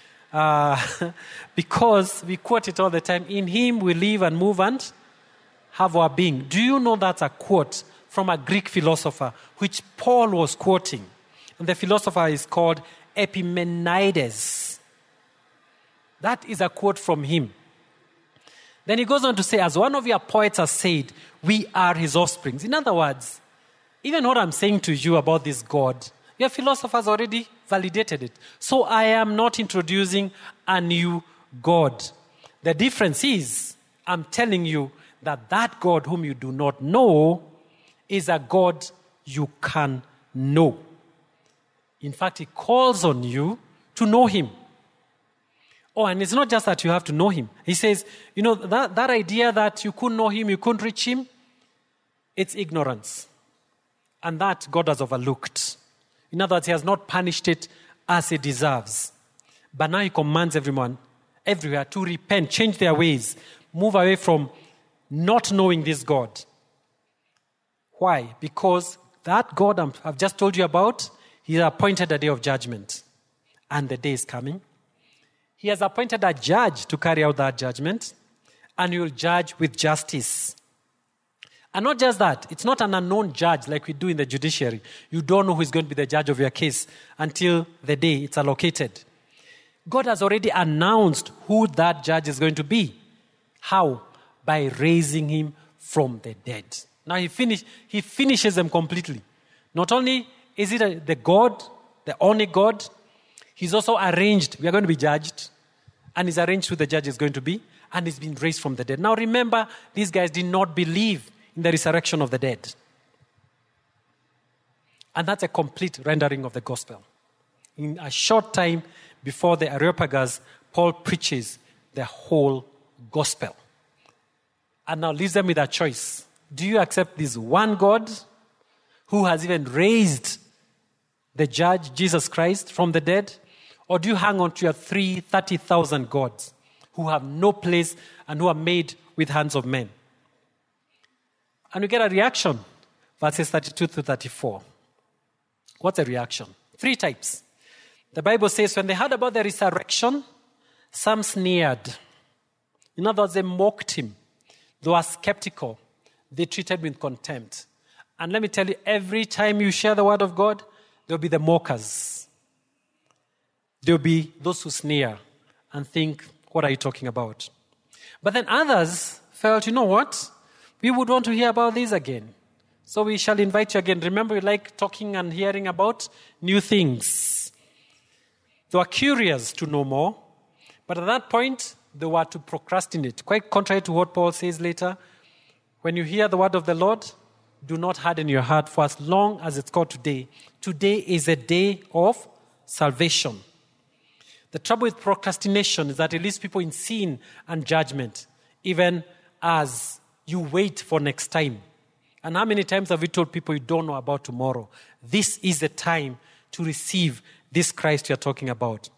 Because we quote it all the time. In him we live and move and have our being. Do you know that's a quote from a Greek philosopher, which Paul was quoting? And the philosopher is called Epimenides. That is a quote from him. Then he goes on to say, as one of your poets has said, we are his offsprings. In other words, even what I'm saying to you about this God, your philosophers already validated it. So I am not introducing a new God. The difference is, I'm telling you that God whom you do not know is a God you can know. In fact, he calls on you to know him. Oh, and it's not just that you have to know him. He says, that idea that you couldn't know him, you couldn't reach him, it's ignorance. And that God has overlooked. In other words, he has not punished it as it deserves. But now he commands everyone, everywhere, to repent, change their ways, move away from not knowing this God. Why? Because that God I've just told you about, he has appointed a day of judgment. And the day is coming. He has appointed a judge to carry out that judgment. And he will judge with justice. And not just that, it's not an unknown judge like we do in the judiciary. You don't know who is going to be the judge of your case until the day it's allocated. God has already announced who that judge is going to be. How? By raising him from the dead. Now he finishes them completely. Not only is it the God, the only God, he's also arranged, we are going to be judged, and he's arranged who the judge is going to be, and he's been raised from the dead. Now remember, these guys did not believe in the resurrection of the dead. And that's a complete rendering of the gospel. In a short time before the Areopagus, Paul preaches the whole gospel. And now leaves them with a choice. Do you accept this one God who has even raised the judge, Jesus Christ, from the dead? Or do you hang on to your 30,000 gods who have no place and who are made with hands of men? And we get a reaction, verses 32 to 34. What's a reaction? 3 types. The Bible says, when they heard about the resurrection, some sneered. In other words, they mocked him. They were skeptical. They treated him with contempt. And let me tell you, every time you share the word of God, there will be the mockers. There will be those who sneer and think, what are you talking about? But then others felt, you know what? We would want to hear about this again. So we shall invite you again. Remember, we like talking and hearing about new things. They were curious to know more. But at that point, they were to procrastinate. Quite contrary to what Paul says later. When you hear the word of the Lord, do not harden your heart for as long as it's called today. Today is a day of salvation. The trouble with procrastination is that it leaves people in sin and judgment, even as you wait for next time. And how many times have we told people you don't know about tomorrow? This is the time to receive this Christ you're talking about.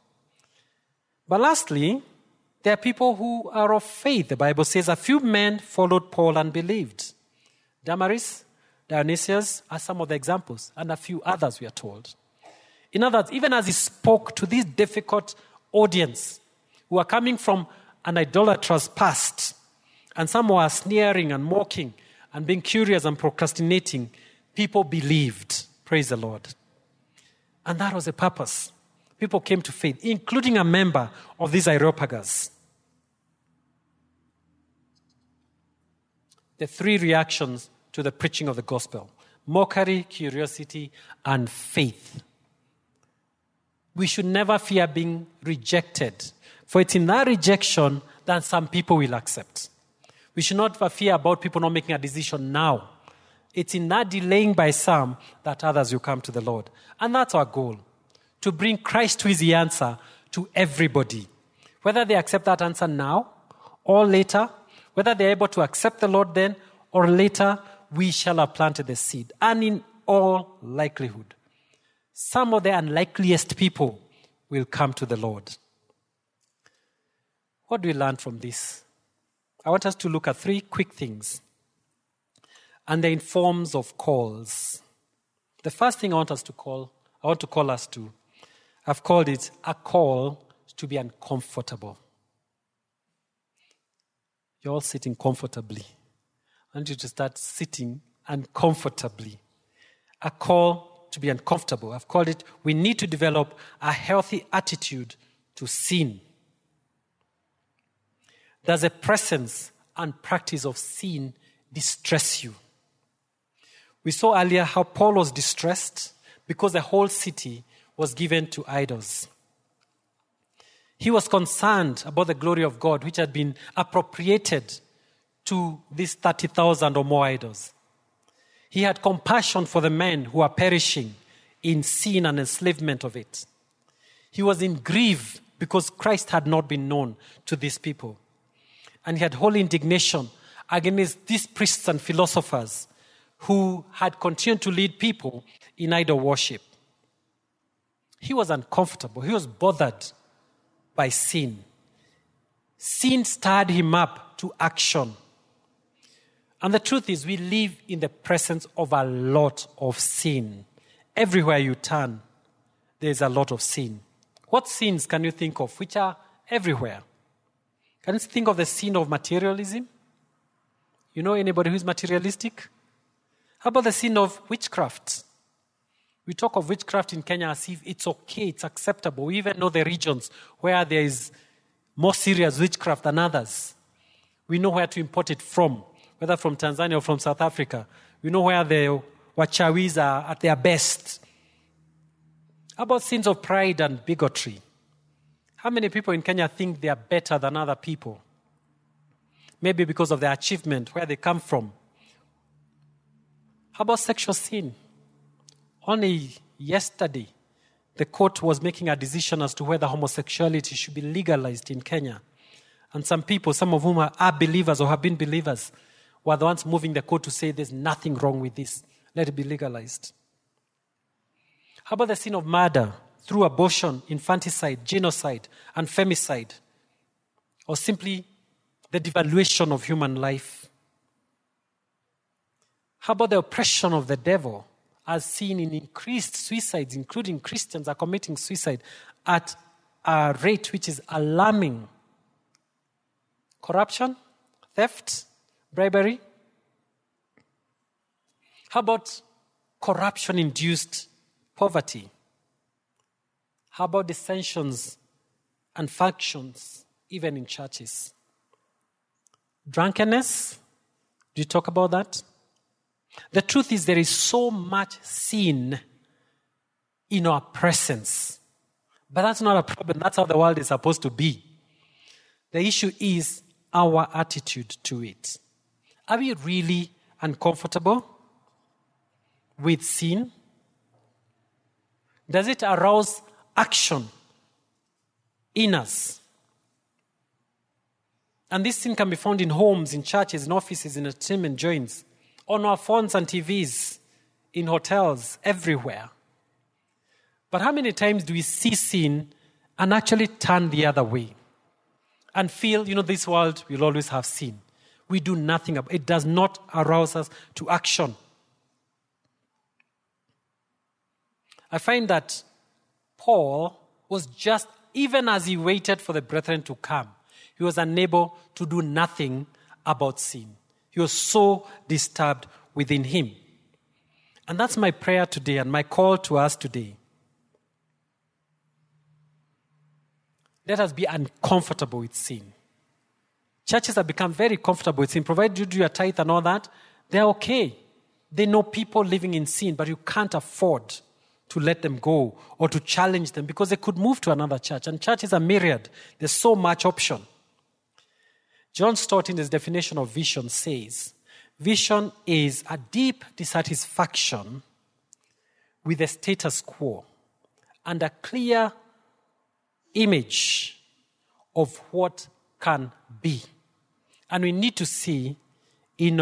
But lastly, there are people who are of faith. The Bible says a few men followed Paul and believed. Damaris, Dionysius are some of the examples, and a few others we are told. In other words, even as he spoke to this difficult audience who are coming from an idolatrous past, and some who are sneering and mocking and being curious and procrastinating, people believed. Praise the Lord. And that was the purpose. People came to faith, including a member of these Areopagus. The 3 reactions to the preaching of the gospel: mockery, curiosity, and faith. We should never fear being rejected, for it's in that rejection that some people will accept. We should not fear about people not making a decision now. It's in that delaying by some that others will come to the Lord. And that's our goal, to bring Christ, who is the answer, to everybody. Whether they accept that answer now or later, whether they're able to accept the Lord then or later, we shall have planted the seed. And in all likelihood, some of the unlikeliest people will come to the Lord. What do we learn from this? I want us to look at 3 quick things. And they're in forms of calls. The first thing I want to call us to, I've called it a call to be uncomfortable. You're all sitting comfortably. I want you to start sitting uncomfortably. A call to be uncomfortable. I've called it, we need to develop a healthy attitude to sin. Does a presence and practice of sin distress you? We saw earlier how Paul was distressed because the whole city was given to idols. He was concerned about the glory of God, which had been appropriated to these 30,000 or more idols. He had compassion for the men who are perishing in sin and enslavement of it. He was in grief because Christ had not been known to these people. And he had holy indignation against these priests and philosophers who had continued to lead people in idol worship. He was uncomfortable. He was bothered by sin. Sin stirred him up to action. And the truth is, we live in the presence of a lot of sin. Everywhere you turn, there's a lot of sin. What sins can you think of which are everywhere? Can you think of the sin of materialism? You know anybody who's materialistic? How about the sin of witchcraft? We talk of witchcraft in Kenya as if it's okay, it's acceptable. We even know the regions where there is more serious witchcraft than others. We know where to import it from, whether from Tanzania or from South Africa. We know where the Wachawis are at their best. How about sins of pride and bigotry? How many people in Kenya think they are better than other people? Maybe because of their achievement, where they come from. How about sexual sin? Only yesterday, the court was making a decision as to whether homosexuality should be legalized in Kenya. And some people, some of whom are believers or have been believers, were the ones moving the court to say there's nothing wrong with this. Let it be legalized. How about the sin of murder through abortion, infanticide, genocide, and femicide? Or simply the devaluation of human life? How about the oppression of the devil as seen in increased suicides, including Christians are committing suicide at a rate which is alarming? Corruption, theft, bribery. How about corruption-induced poverty? How about dissensions and factions, even in churches? Drunkenness, do you talk about that? The truth is there is so much sin in our presence. But that's not a problem. That's how the world is supposed to be. The issue is our attitude to it. Are we really uncomfortable with sin? Does it arouse action in us? And this sin can be found in homes, in churches, in offices, in entertainment joints, on our phones and TVs, in hotels, everywhere. But how many times do we see sin and actually turn the other way and feel, this world will always have sin? We do nothing about it. It does not arouse us to action. I find that Paul was just, even as he waited for the brethren to come, he was unable to do nothing about sin. He was so disturbed within him. And that's my prayer today and my call to us today. Let us be uncomfortable with sin. Churches have become very comfortable with sin. Provided you do your tithe and all that, they're okay. They know people living in sin, but you can't afford to let them go or to challenge them because they could move to another church. And churches are myriad. There's so much option. John Stott, in his definition of vision, says, vision is a deep dissatisfaction with the status quo and a clear image of what can be. And we need to see in our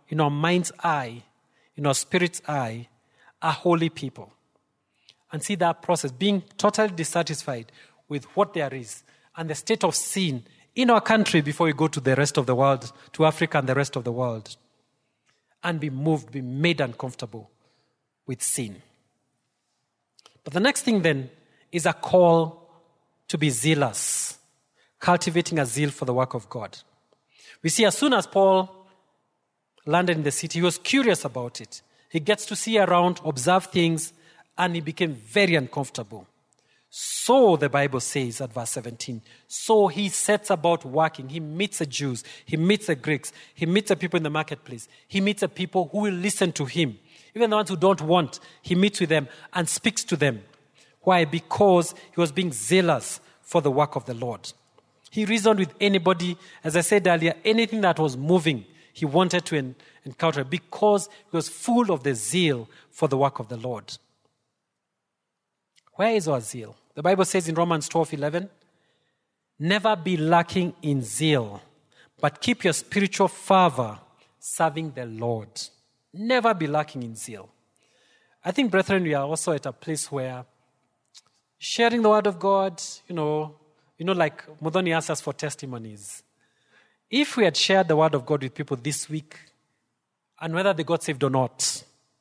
in our mind's eye, in our spirit's eye, are holy people. And see that process, being totally dissatisfied with what there is and the state of sin in our country before we go to the rest of the world, to Africa and the rest of the world, and be moved, be made uncomfortable with sin. But the next thing then is a call to be zealous, cultivating a zeal for the work of God. We see as soon as Paul landed in the city, he was curious about it. He gets to see around, observe things, and he became very uncomfortable. So the Bible says at verse 17, so he sets about working. He meets the Jews, he meets the Greeks, he meets the people in the marketplace, he meets the people who will listen to him. Even the ones who don't want, he meets with them and speaks to them. Why? Because he was being zealous for the work of the Lord. He reasoned with anybody, as I said earlier, anything that was moving, he wanted to encounter because he was full of the zeal for the work of the Lord. Where is our zeal? The Bible says in Romans 12:11, never be lacking in zeal, but keep your spiritual fervor serving the Lord. Never be lacking in zeal. I think, brethren, we are also at a place where sharing the word of God, like Mudhoni asked us for testimonies. If we had shared the word of God with people this week, and whether they got saved or not,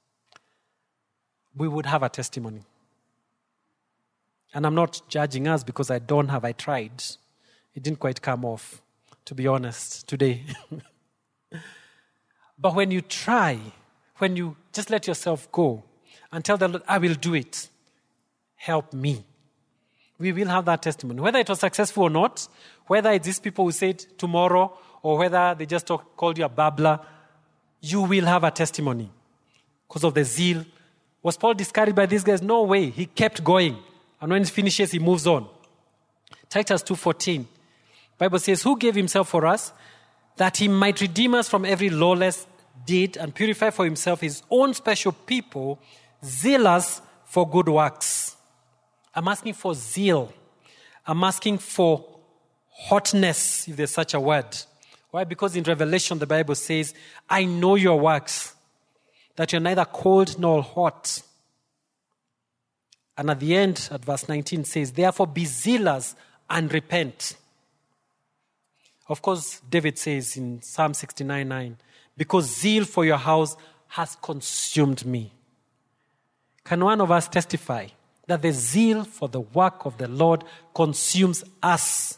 we would have a testimony. And I'm not judging us because I tried. It didn't quite come off, to be honest, today. But when you try, when you just let yourself go and tell the Lord, I will do it, help me, we will have that testimony. Whether it was successful or not, whether it's these people who said tomorrow or whether they just called you a babbler, you will have a testimony because of the zeal. Was Paul discouraged by these guys? No way. He kept going. And when he finishes, he moves on. Titus 2:14. Bible says, who gave himself for us that he might redeem us from every lawless deed and purify for himself his own special people, zealous for good works. I'm asking for zeal. I'm asking for hotness, if there's such a word. Why? Because in Revelation, the Bible says, I know your works, that you're neither cold nor hot. And at the end, at verse 19 says, therefore be zealous and repent. Of course, David says in Psalm 69:9, because zeal for your house has consumed me. Can one of us testify that the zeal for the work of the Lord consumes us?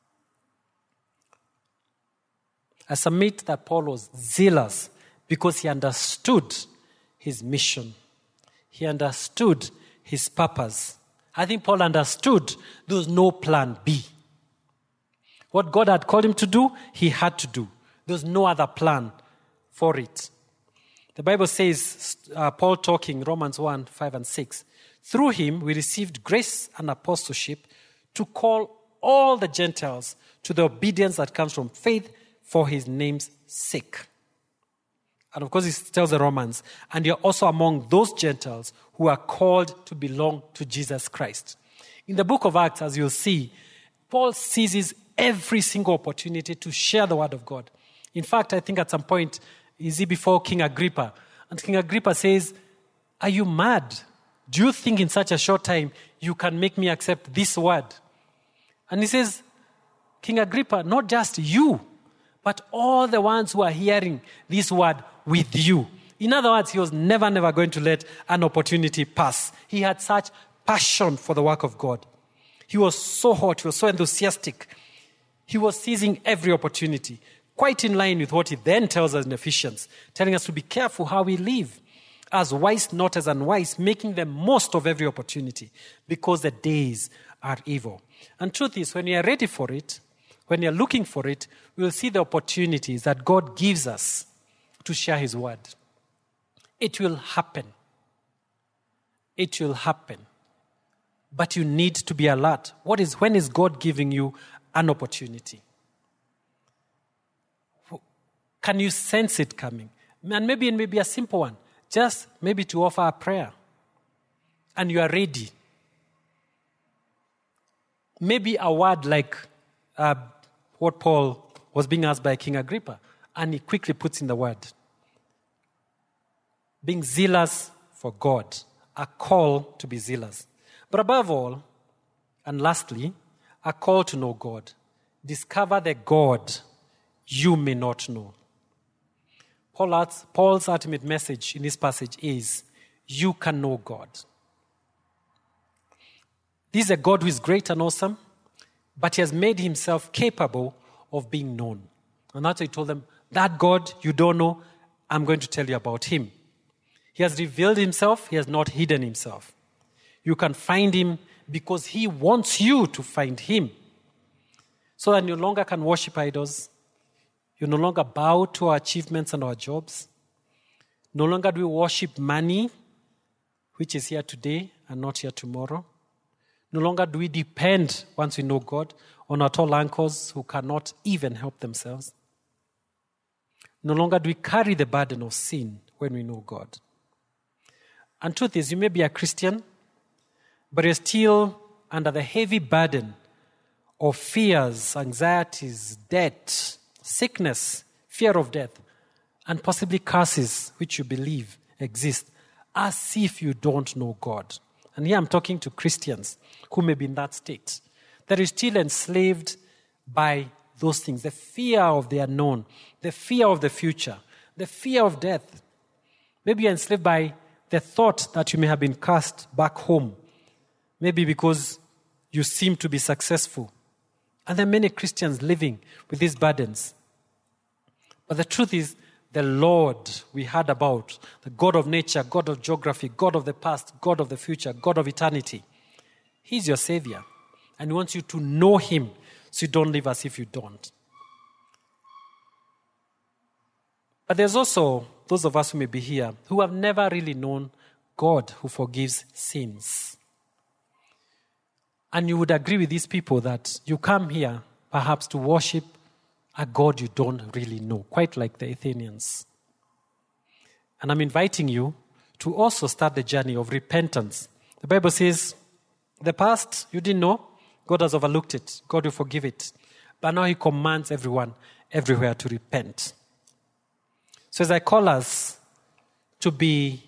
I submit that Paul was zealous because he understood his mission. He understood his purpose. I think Paul understood there was no plan B. What God had called him to do, he had to do. There was no other plan for it. The Bible says, Paul talking, Romans 1:5-6, through him we received grace and apostleship to call all the Gentiles to the obedience that comes from faith for his name's sake. And of course, he tells the Romans, and you're also among those Gentiles who are called to belong to Jesus Christ. In the book of Acts, as you'll see, Paul seizes every single opportunity to share the word of God. In fact, I think at some point, is he before King Agrippa? And King Agrippa says, are you mad? Do you think in such a short time you can make me accept this word? And he says, King Agrippa, not just you, but all the ones who are hearing this word with you. In other words, he was never going to let an opportunity pass. He had such passion for the work of God. He was so hot, he was so enthusiastic. He was seizing every opportunity, quite in line with what he then tells us in Ephesians, telling us to be careful how we live, as wise, not as unwise, making the most of every opportunity, because the days are evil. And truth is, when we are ready for it, when you're looking for it, we will see the opportunities that God gives us to share his word. It will happen. It will happen. But you need to be alert. When is God giving you an opportunity? Can you sense it coming? And maybe it may be a simple one. Just maybe to offer a prayer. And you are ready. Maybe a word like what Paul was being asked by King Agrippa, and he quickly puts in the word. being zealous for God, a call to be zealous. But above all, and lastly, a call to know God. Discover the God you may not know. Paul's ultimate message in this passage is, you can know God. This is a God who is great and awesome, but he has made himself capable of being known. And that's why he told them, that God you don't know, I'm going to tell you about him. He has revealed himself, he has not hidden himself. You can find him because he wants you to find him. So that you no longer can worship idols. You no longer bow to our achievements and our jobs. No longer do we worship money, which is here today and not here tomorrow. No longer do we depend, once we know God, on our tall uncles who cannot even help themselves. No longer do we carry the burden of sin when we know God. And truth is, you may be a Christian, but you're still under the heavy burden of fears, anxieties, debt, sickness, fear of death, and possibly curses which you believe exist, as if you don't know God. And here I'm talking to Christians who may be in that state, that is still enslaved by those things, the fear of the unknown, the fear of the future, the fear of death. Maybe you're enslaved by the thought that you may have been cast back home, maybe because you seem to be successful. And there are many Christians living with these burdens. But the truth is, the Lord we heard about, the God of nature, God of geography, God of the past, God of the future, God of eternity, he's your Savior. And he wants you to know him so you don't live as if you don't. But there's also those of us who may be here who have never really known God who forgives sins. And you would agree with these people that you come here perhaps to worship a God you don't really know, quite like the Athenians. And I'm inviting you to also start the journey of repentance. The Bible says, the past you didn't know, God has overlooked it. God will forgive it. But now he commands everyone, everywhere to repent. So as I call us to be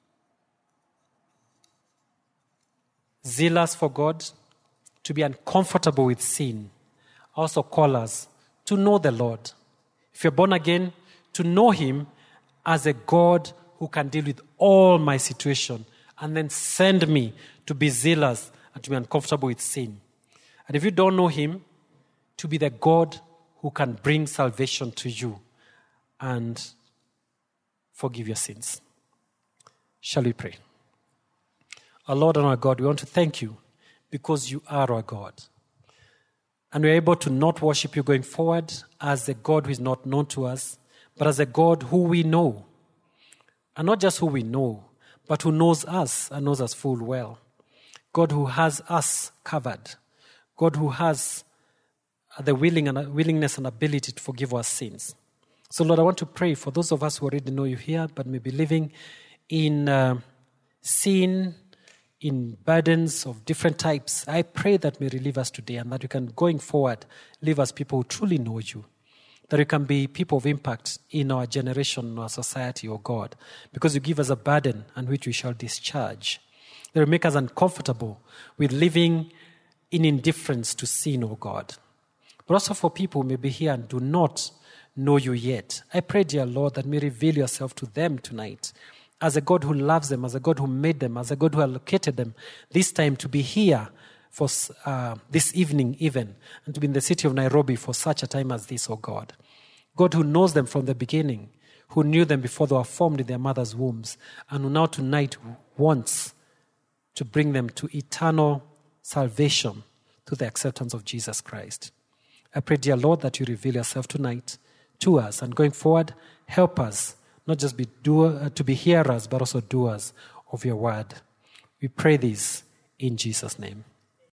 zealous for God, to be uncomfortable with sin, I also call us to know the Lord. If you're born again, to know him as a God who can deal with all my situation and then send me to be zealous and to be uncomfortable with sin. And if you don't know him, to be the God who can bring salvation to you and forgive your sins. Shall we pray? Our Lord and our God, we want to thank you because you are our God. And we're able to not worship you going forward as a God who is not known to us, but as a God who we know. And not just who we know, but who knows us and knows us full well. God who has us covered. God who has the willingness and ability to forgive our sins. So Lord, I want to pray for those of us who already know you here, but may be living in sin, in burdens of different types. I pray that may relieve us today and that we can, going forward, live as people who truly know you. That we can be people of impact in our generation, in our society, oh God, because you give us a burden and which we shall discharge. That will make us uncomfortable with living in indifference to sin, oh God. But also for people who may be here and do not know you yet. I pray, dear Lord, that may reveal yourself to them tonight as a God who loves them, as a God who made them, as a God who allocated them this time to be here for this evening even, and to be in the city of Nairobi for such a time as this, oh God. God who knows them from the beginning, who knew them before they were formed in their mother's wombs, and who now tonight wants to bring them to eternal salvation through the acceptance of Jesus Christ. I pray, dear Lord, that you reveal yourself tonight to us, and going forward, help us not just to be hearers, but also doers of your word. We pray this in Jesus' name.